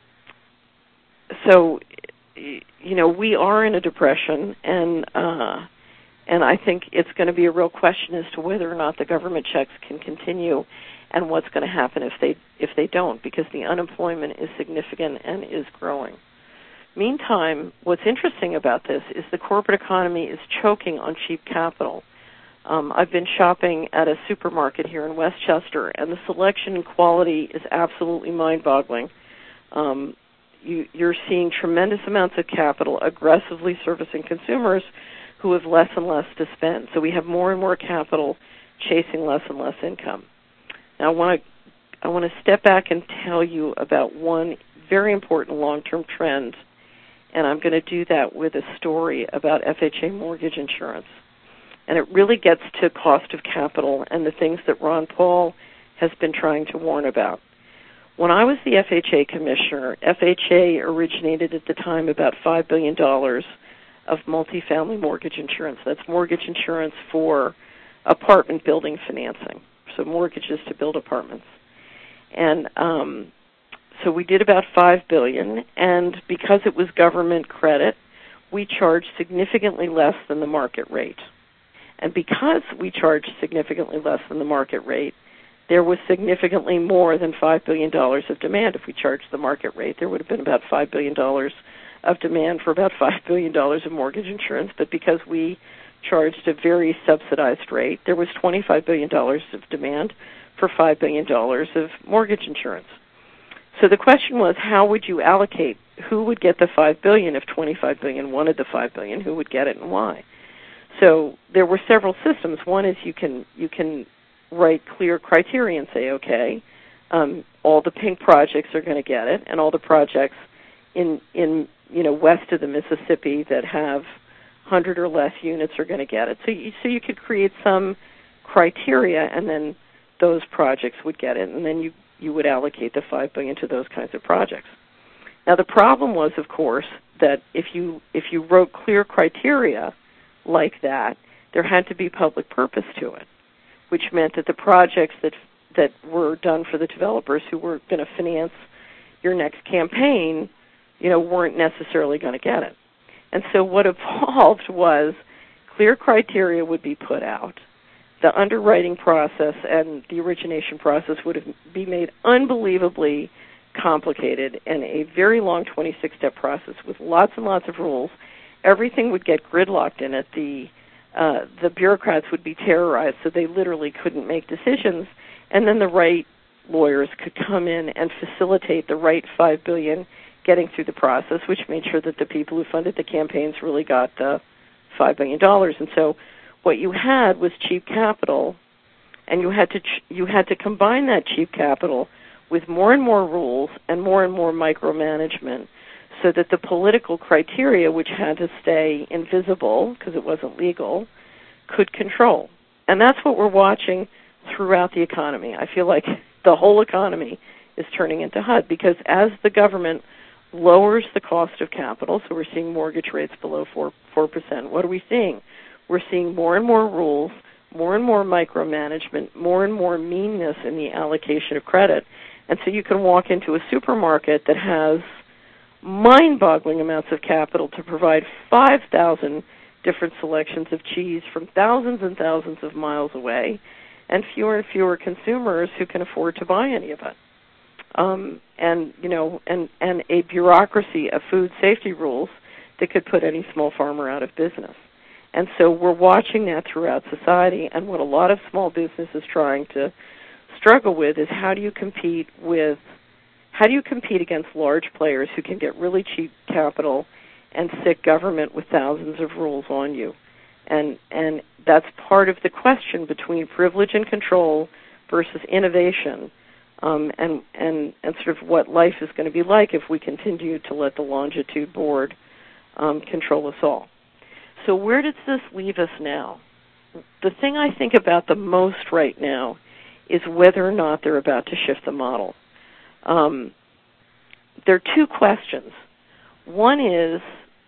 [SPEAKER 1] so, you know, we are in a depression, and uh, and I think it's going to be a real question as to whether or not the government checks can continue and what's going to happen if they if they don't, because the unemployment is significant and is growing. Meantime, what's interesting about this is the corporate economy is choking on cheap capital. Um, I've been shopping at a supermarket here in Westchester, and the selection and quality is absolutely mind-boggling. Um, you, you're seeing tremendous amounts of capital aggressively servicing consumers who have less and less to spend. So we have more and more capital chasing less and less income. Now, I want to I want to step back and tell you about one very important long-term trend, and I'm going to do that with a story about F H A mortgage insurance. And it really gets to cost of capital and the things that Ron Paul has been trying to warn about. When I was the F H A commissioner, F H A originated at the time about five billion dollars of multifamily mortgage insurance. That's mortgage insurance for apartment building financing, so mortgages to build apartments. And um, so we did about five billion dollars, and because it was government credit, we charged significantly less than the market rate. And because we charged significantly less than the market rate, there was significantly more than five billion dollars of demand. If we charged the market rate, there would have been about five billion dollars of demand for about five billion dollars of mortgage insurance. But because we charged a very subsidized rate, there was twenty-five billion dollars of demand for five billion dollars of mortgage insurance. So the question was, how would you allocate? Who would get the five billion dollars if twenty-five billion dollars wanted the five billion dollars? Who would get it and why? So there were several systems. One is you can you can write clear criteria and say, okay, um, all the pink projects are going to get it, and all the projects in in you know west of the Mississippi that have one hundred or less units are going to get it. So you, so you could create some criteria, and then those projects would get it, and then you, you would allocate the five billion dollars to those kinds of projects. Now the problem was, of course, that if you if you wrote clear criteria like that, there had to be public purpose to it, which meant that the projects that that were done for the developers who were going to finance your next campaign, you know, weren't necessarily going to get it. And so what evolved was clear criteria would be put out. The underwriting process and the origination process would have, be made unbelievably complicated and a very long twenty-six step process with lots and lots of rules. Everything would get gridlocked in it. The uh, the bureaucrats would be terrorized, so they literally couldn't make decisions. And then the right lawyers could come in and facilitate the right five billion dollars getting through the process, which made sure that the people who funded the campaigns really got the five billion dollars. And so what you had was cheap capital, and you had to ch- you had to combine that cheap capital with more and more rules and more and more micromanagement, so that the political criteria, which had to stay invisible because it wasn't legal, could control. And that's what we're watching throughout the economy. I feel like the whole economy is turning into H U D, because as the government lowers the cost of capital, so we're seeing mortgage rates below four, four percent, what are we seeing? We're seeing more and more rules, more and more micromanagement, more and more meanness in the allocation of credit. And so you can walk into a supermarket that has mind-boggling amounts of capital to provide five thousand different selections of cheese from thousands and thousands of miles away, and fewer and fewer consumers who can afford to buy any of it. Um, and, you know, and, and a bureaucracy of food safety rules that could put any small farmer out of business. And so we're watching that throughout society, and what a lot of small business is trying to struggle with is how do you compete with, how do you compete against large players who can get really cheap capital and sick government with thousands of rules on you? And and that's part of the question between privilege and control versus innovation, um, and, and, and sort of what life is going to be like if we continue to let the Longitude Board um, control us all. So where does this leave us now? The thing I think about the most right now is whether or not they're about to shift the model. Um, there are two questions. One is,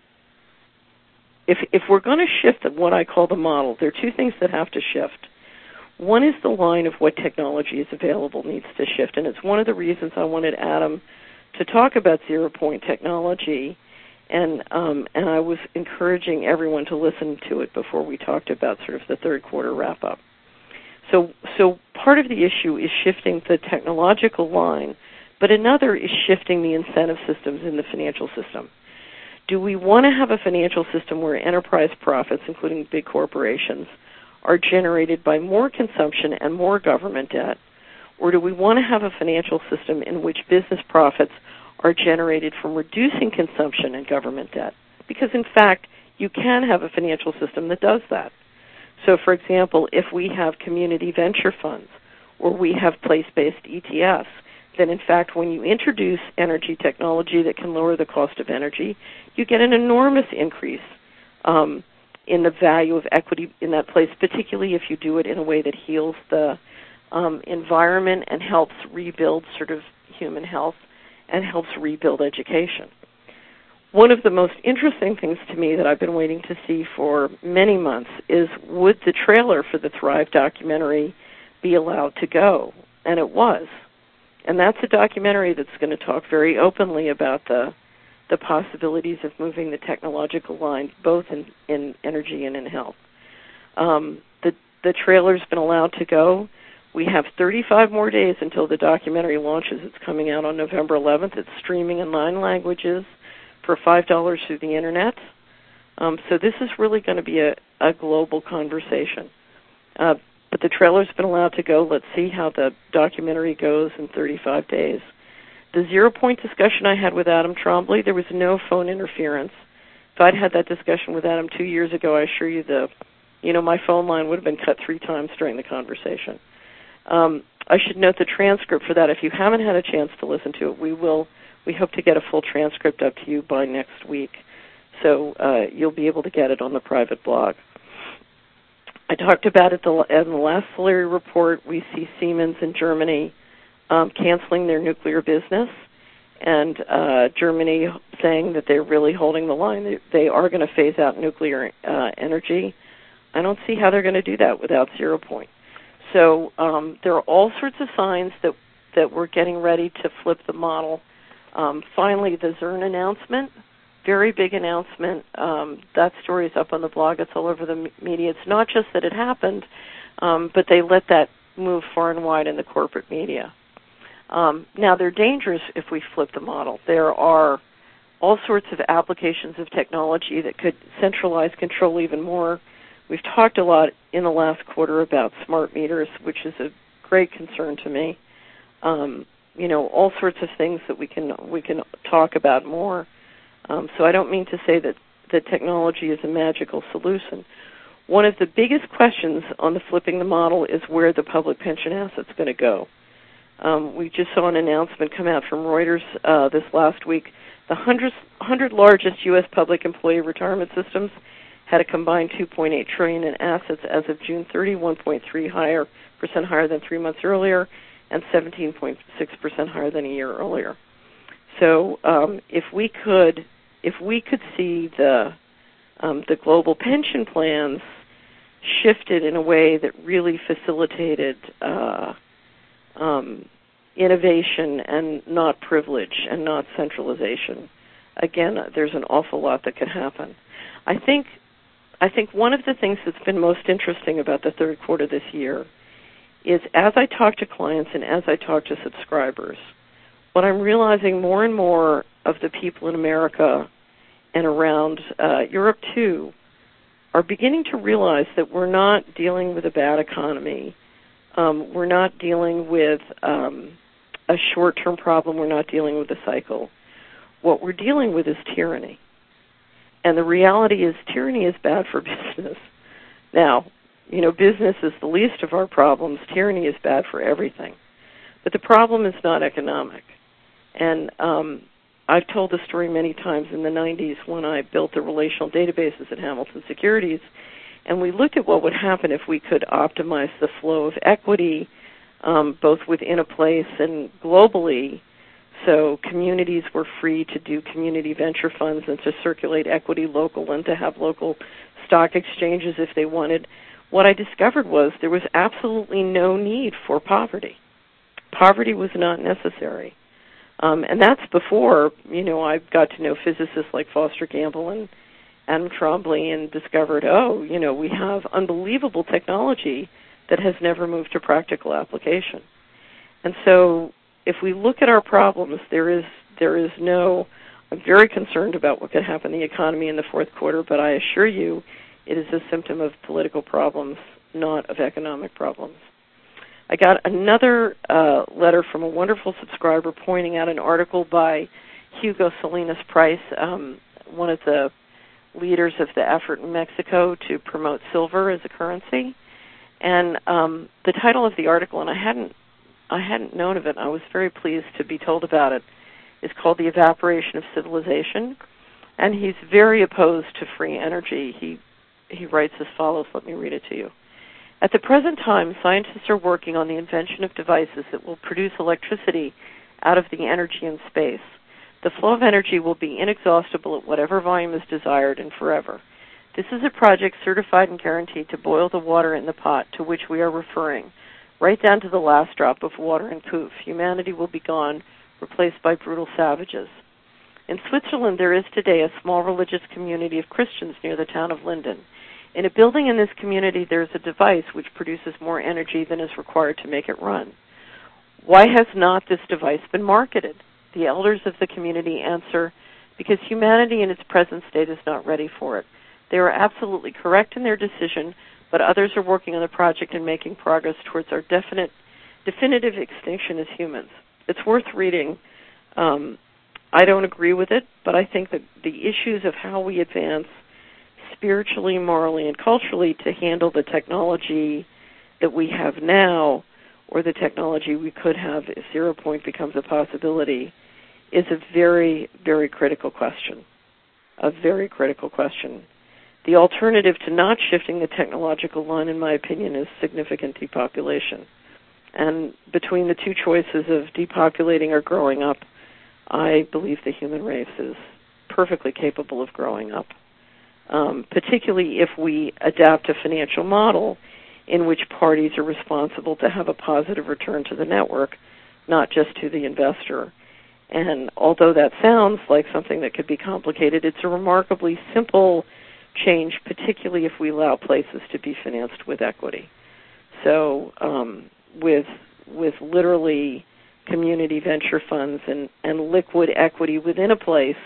[SPEAKER 1] if if we're going to shift what I call the model, there are two things that have to shift. One is the line of what technology is available needs to shift, and it's one of the reasons I wanted Adam to talk about zero-point technology, and um, and I was encouraging everyone to listen to it before we talked about sort of the third quarter wrap-up. So, so part of the issue is shifting the technological line, but another is shifting the incentive systems in the financial system. Do we want to have a financial system where enterprise profits, including big corporations, are generated by more consumption and more government debt? Or do we want to have a financial system in which business profits are generated from reducing consumption and government debt? Because, in fact, you can have a financial system that does that. So, for example, if we have community venture funds or we have place-based E T Fs, then, in fact, when you introduce energy technology that can lower the cost of energy, you get an enormous increase um, in the value of equity in that place, particularly if you do it in a way that heals the um, environment and helps rebuild sort of human health and helps rebuild education. One of the most interesting things to me that I've been waiting to see for many months is, would the trailer for the Thrive documentary be allowed to go? And it was. And that's a documentary that's going to talk very openly about the the possibilities of moving the technological line, both in, in energy and in health. Um, the the trailer's been allowed to go. We have thirty-five more days until the documentary launches. It's coming out on November eleventh. It's streaming in nine languages for five dollars through the Internet. Um, so this is really going to be a, a global conversation. Uh, but the trailer's been allowed to go. Let's see how the documentary goes in thirty-five days. The zero-point discussion I had with Adam Trombley, there was no phone interference. If I'd had that discussion with Adam two years ago, I assure you the, you know, my phone line would have been cut three times during the conversation. Um, I should note the transcript for that. If you haven't had a chance to listen to it, we will. We hope to get a full transcript up to you by next week, so uh, you'll be able to get it on the private blog. I talked about it the, in the last Solari report. We see Siemens in Germany um, canceling their nuclear business, and uh, Germany saying that they're really holding the line. They, they are going to phase out nuclear uh, energy. I don't see how they're going to do that without zero point. So um, there are all sorts of signs that, that we're getting ready to flip the model. Um, finally, the Zurn announcement, very big announcement. Um, that story is up on the blog. It's all over the media. It's not just that it happened, um, but they let that move far and wide in the corporate media. Um, now, they're dangerous if we flip the model. There are all sorts of applications of technology that could centralize control even more. We've talked a lot in the last quarter about smart meters, which is a great concern to me. Um, you know, all sorts of things that we can we can talk about more. Um, so I don't mean to say that, that technology is a magical solution. One of the biggest questions on the flipping the model is where the public pension asset's going to go. Um, we just saw an announcement come out from Reuters uh, this last week. The one hundred, one hundred largest U S public employee retirement systems had a combined two point eight trillion dollars in assets as of June thirtieth, one point three higher percent higher than three months earlier, and seventeen point six percent higher than a year earlier. So um, if we could, if we could see the um, the global pension plans shifted in a way that really facilitated uh, um, innovation and not privilege and not centralization, again, there's an awful lot that could happen. I think. I think one of the things that's been most interesting about the third quarter this year is as I talk to clients and as I talk to subscribers, what I'm realizing more and more of the people in America and around uh, Europe too are beginning to realize that we're not dealing with a bad economy. Um, we're not dealing with um, a short-term problem. We're not dealing with a cycle. What we're dealing with is tyranny. And the reality is tyranny is bad for business. Now, you know, business is the least of our problems. Tyranny is bad for everything. But the problem is not economic. And um, I've told the story many times in the nineties when I built the relational databases at Hamilton Securities, and we looked at what would happen if we could optimize the flow of equity um, both within a place and globally. So communities were free to do community venture funds and to circulate equity local and to have local stock exchanges if they wanted. What I discovered was there was absolutely no need for poverty. Poverty was not necessary. Um, and that's before, you know, I got to know physicists like Foster Gamble and Adam Trombley and discovered, oh, you know, we have unbelievable technology that has never moved to practical application. And so if we look at our problems, there is there is no, I'm very concerned about what could happen in the economy in the fourth quarter, but I assure you it is a symptom of political problems, not of economic problems. I got another uh, letter from a wonderful subscriber pointing out an article by Hugo Salinas Price, um, one of the leaders of the effort in Mexico to promote silver as a currency. And um, the title of the article, and I hadn't I hadn't known of it, and I was very pleased to be told about it, is called The Evaporation of Civilization. And he's very opposed to free energy. He he writes as follows. Let me read it to you. At the present time, scientists are working on the invention of devices that will produce electricity out of the energy in space. The flow of energy will be inexhaustible at whatever volume is desired and forever. This is a project certified and guaranteed to boil the water in the pot to which we are referring, right down to the last drop of water, and poof, humanity will be gone, replaced by brutal savages. In Switzerland, there is today a small religious community of Christians near the town of Linden. In a building in this community, there is a device which produces more energy than is required to make it run. Why has not this device been marketed? The elders of the community answer, because humanity in its present state is not ready for it. They are absolutely correct in their decision, but others are working on the project and making progress towards our definite, definitive extinction as humans. It's worth reading. Um, I don't agree with it, but I think that the issues of how we advance spiritually, morally, and culturally to handle the technology that we have now, or the technology we could have if zero point becomes a possibility, is a very, very critical question. A very critical question. The alternative to not shifting the technological line, in my opinion, is significant depopulation. And between the two choices of depopulating or growing up, I believe the human race is perfectly capable of growing up, um, particularly if we adapt a financial model in which parties are responsible to have a positive return to the network, not just to the investor. And although that sounds like something that could be complicated, it's a remarkably simple change, particularly if we allow places to be financed with equity. So um, with with literally community venture funds and, and liquid equity within a place,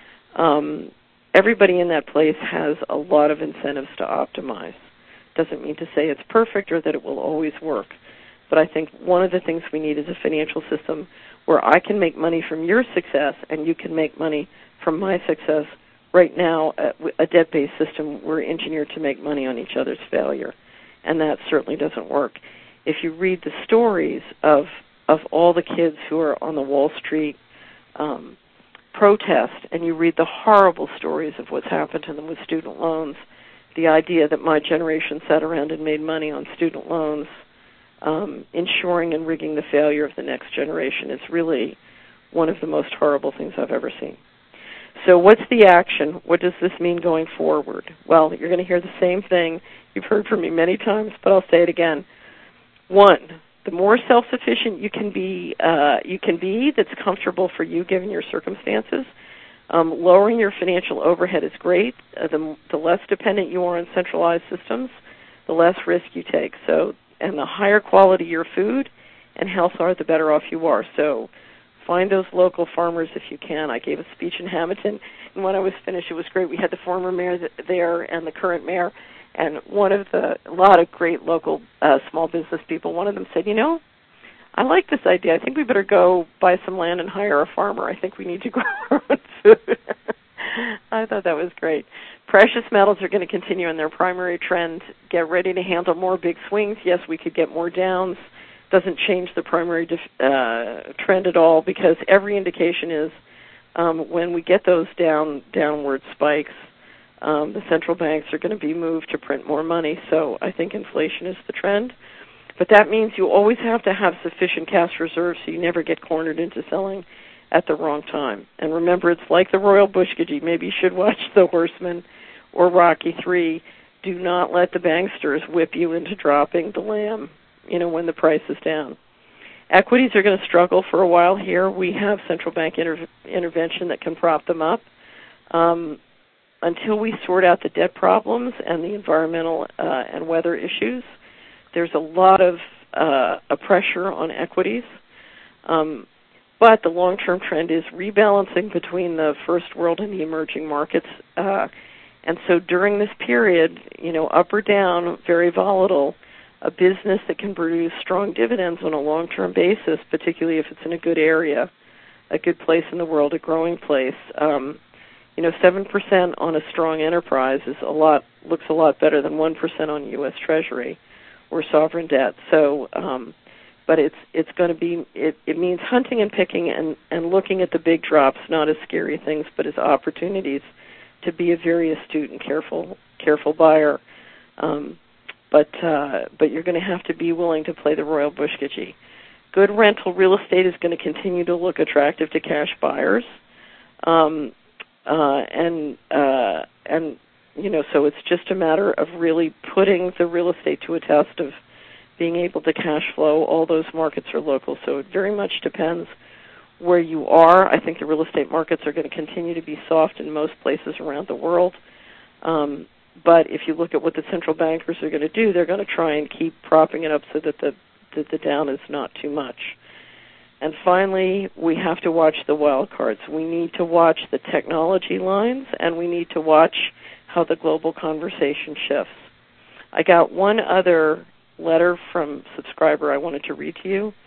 [SPEAKER 1] um, everybody in that place has a lot of incentives to optimize. Doesn't mean to say it's perfect or that it will always work. But I think one of the things we need is a financial system where I can make money from your success and you can make money from my success. Right now, a debt-based system, we're engineered to make money on each other's failure, and that certainly doesn't work. If you read the stories of of all the kids who are on the Wall Street um, protest, and you read the horrible stories of what's happened to them with student loans, the idea that my generation sat around and made money on student loans, um, ensuring and rigging the failure of the next generation, is really one of the most horrible things I've ever seen. So what's the action? What does this mean going forward? Well, you're going to hear the same thing you've heard from me many times, but I'll say it again. One, the more self-sufficient you can be, uh, you can be that's comfortable for you given your circumstances. Um, lowering your financial overhead is great. Uh, the, the less dependent you are on centralized systems, the less risk you take. So, and the higher quality your food and health are, the better off you are. So find those local farmers if you can. I gave a speech in Hamilton, and when I was finished, it was great. We had the former mayor there and the current mayor, and one of the, a lot of great local uh, small business people, one of them said, you know, I like this idea. I think we better go buy some land and hire a farmer. I think we need to grow our own food. I thought that was great. Precious metals are going to continue in their primary trend. Get ready to handle more big swings. Yes, we could get more downs. Doesn't change the primary dif- uh, trend at all, because every indication is um, when we get those down downward spikes, um, the central banks are going to be moved to print more money. So I think inflation is the trend. But that means you always have to have sufficient cash reserves so you never get cornered into selling at the wrong time. And remember, it's like the Royal Bushkajee. Maybe you should watch The Horseman or Rocky three. Do not let the banksters whip you into dropping the lamb, you know, when the price is down. Equities are going to struggle for a while here. We have central bank inter- intervention that can prop them up. Um, until we sort out the debt problems and the environmental uh, and weather issues, there's a lot of uh, a pressure on equities. Um, but the long-term trend is rebalancing between the first world and the emerging markets. Uh, and so during this period, you know, up or down, very volatile, a business that can produce strong dividends on a long-term basis, particularly if it's in a good area, a good place in the world, a growing place. Um, you know, seven percent on a strong enterprise is a lot, looks a lot better than one percent on U S Treasury or sovereign debt. So, um, but it's it's going to be, it, it means hunting and picking and, and looking at the big drops, not as scary things, but as opportunities to be a very astute and careful careful buyer. Um, but uh, but you're going to have to be willing to play the royal bushkitty. Good rental real estate is going to continue to look attractive to cash buyers, um, uh, and uh, and you know, so it's just a matter of really putting the real estate to a test of being able to cash flow. All those markets are local, so it very much depends where you are. I think the real estate markets are going to continue to be soft in most places around the world. Um, but if you look at what the central bankers are going to do, they're going to try and keep propping it up so that the that the down is not too much. And finally, we have to watch the wild cards. We need to watch the technology lines, and we need to watch how the global conversation shifts. I got one other letter from a subscriber I wanted to read to you.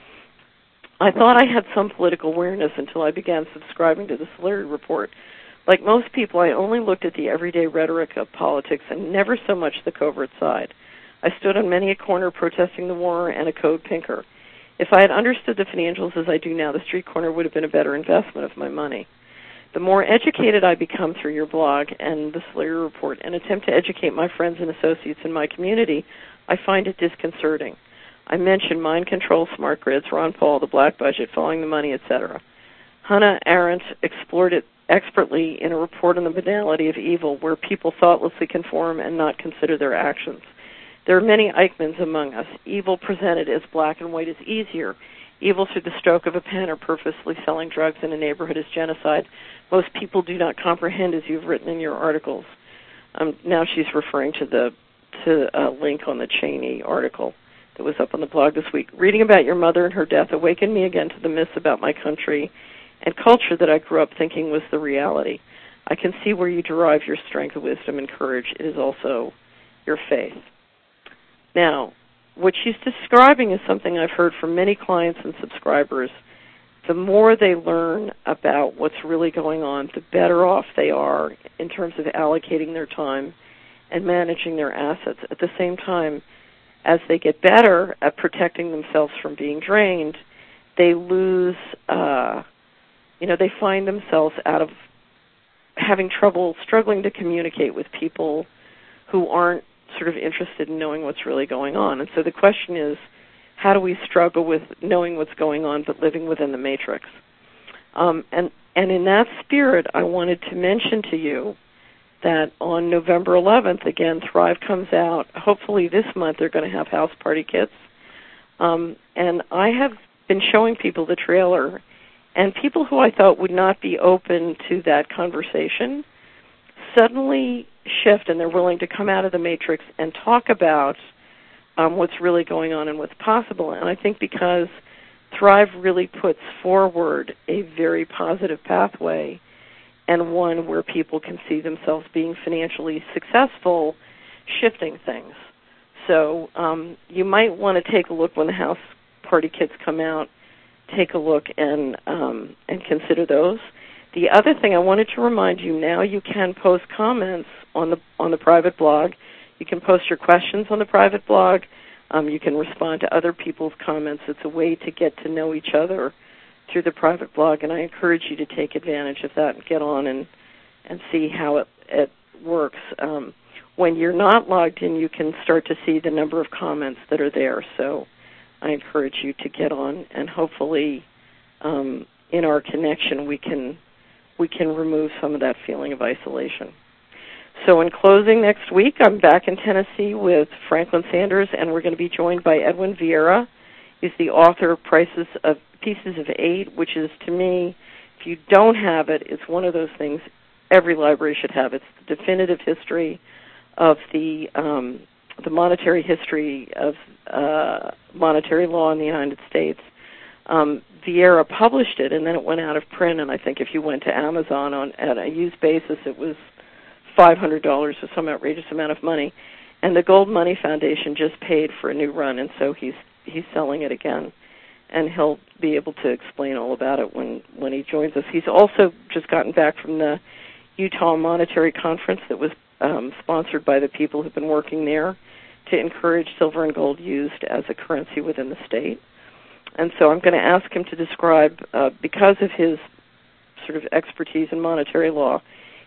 [SPEAKER 1] I thought I had some political awareness until I began subscribing to the Solari Report. Like most people, I only looked at the everyday rhetoric of politics and never so much the covert side. I stood on many a corner protesting the war and a code pinker. If I had understood the financials as I do now, the street corner would have been a better investment of my money. The more educated I become through your blog and the Solari Report and attempt to educate my friends and associates in my community, I find it disconcerting. I mentioned mind control, smart grids, Ron Paul, the black budget, following the money, et cetera. Hannah Arendt explored it expertly in a report on the banality of evil, where people thoughtlessly conform and not consider their actions. There are many Eichmanns among us. Evil presented as black and white is easier. Evil through the stroke of a pen or purposely selling drugs in a neighborhood is genocide. Most people do not comprehend, as you've written in your articles. Um, now she's referring to the to a link on the Cheney article that was up on the blog this week. Reading about your mother and her death awakened me again to the myths about my country and culture that I grew up thinking was the reality. I can see where you derive your strength, wisdom, and courage. It is also your faith. Now, what she's describing is something I've heard from many clients and subscribers. The more they learn about what's really going on, the better off they are in terms of allocating their time and managing their assets. At the same time, as they get better at protecting themselves from being drained, they lose, uh, you know, they find themselves out of having trouble, struggling to communicate with people who aren't sort of interested in knowing what's really going on. And so the question is, how do we struggle with knowing what's going on but living within the matrix? Um, and, and in that spirit, I wanted to mention to you that on November eleventh, again, Thrive comes out. Hopefully this month they're going to have house party kits. Um, and I have been showing people the trailer, and people who I thought would not be open to that conversation suddenly shift, and they're willing to come out of the matrix and talk about um, what's really going on and what's possible. And I think because Thrive really puts forward a very positive pathway and one where people can see themselves being financially successful, shifting things. So um, you might want to take a look when the house party kits come out, take a look and um, and consider those. The other thing I wanted to remind you, now you can post comments on the on the private blog. You can post your questions on the private blog. Um, you can respond to other people's comments. It's a way to get to know each other through the private blog, and I encourage you to take advantage of that and get on and, and see how it, it works. Um, when you're not logged in, you can start to see the number of comments that are there. So I encourage you to get on, and hopefully um, in our connection we can we can remove some of that feeling of isolation. So in closing, next week I'm back in Tennessee with Franklin Sanders, and we're going to be joined by Edwin Vieira. He's the author of Prices of Pieces of Eight, which is, to me, if you don't have it, it's one of those things every library should have. It's the definitive history of the um, the monetary history of uh, monetary law in the United States. Um, Vieira published it, and then it went out of print, and I think if you went to Amazon on at a used basis, it was five hundred dollars or some outrageous amount of money. And the Gold Money Foundation just paid for a new run, and so he's he's selling it again. And he'll be able to explain all about it when, when he joins us. He's also just gotten back from the Utah Monetary Conference that was um, sponsored by the people who've been working there to encourage silver and gold used as a currency within the state. And so I'm going to ask him to describe, uh, because of his sort of expertise in monetary law,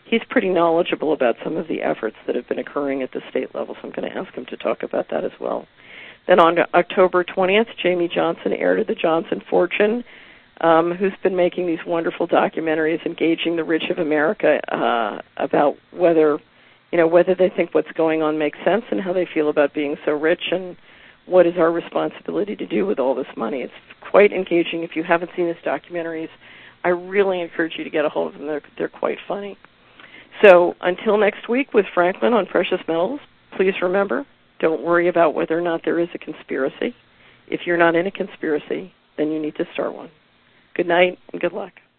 [SPEAKER 1] he's pretty knowledgeable about some of the efforts that have been occurring at the state level, so I'm going to ask him to talk about that as well. Then on October twentieth, Jamie Johnson, heir to the Johnson fortune, um, who's been making these wonderful documentaries engaging the rich of America uh, about whether, you know, whether they think what's going on makes sense and how they feel about being so rich and what is our responsibility to do with all this money. It's quite engaging. If you haven't seen his documentaries, I really encourage you to get a hold of them. They're, they're quite funny. So until next week with Franklin on Precious Metals, please remember, don't worry about whether or not there is a conspiracy. If you're not in a conspiracy, then you need to start one. Good night and good luck.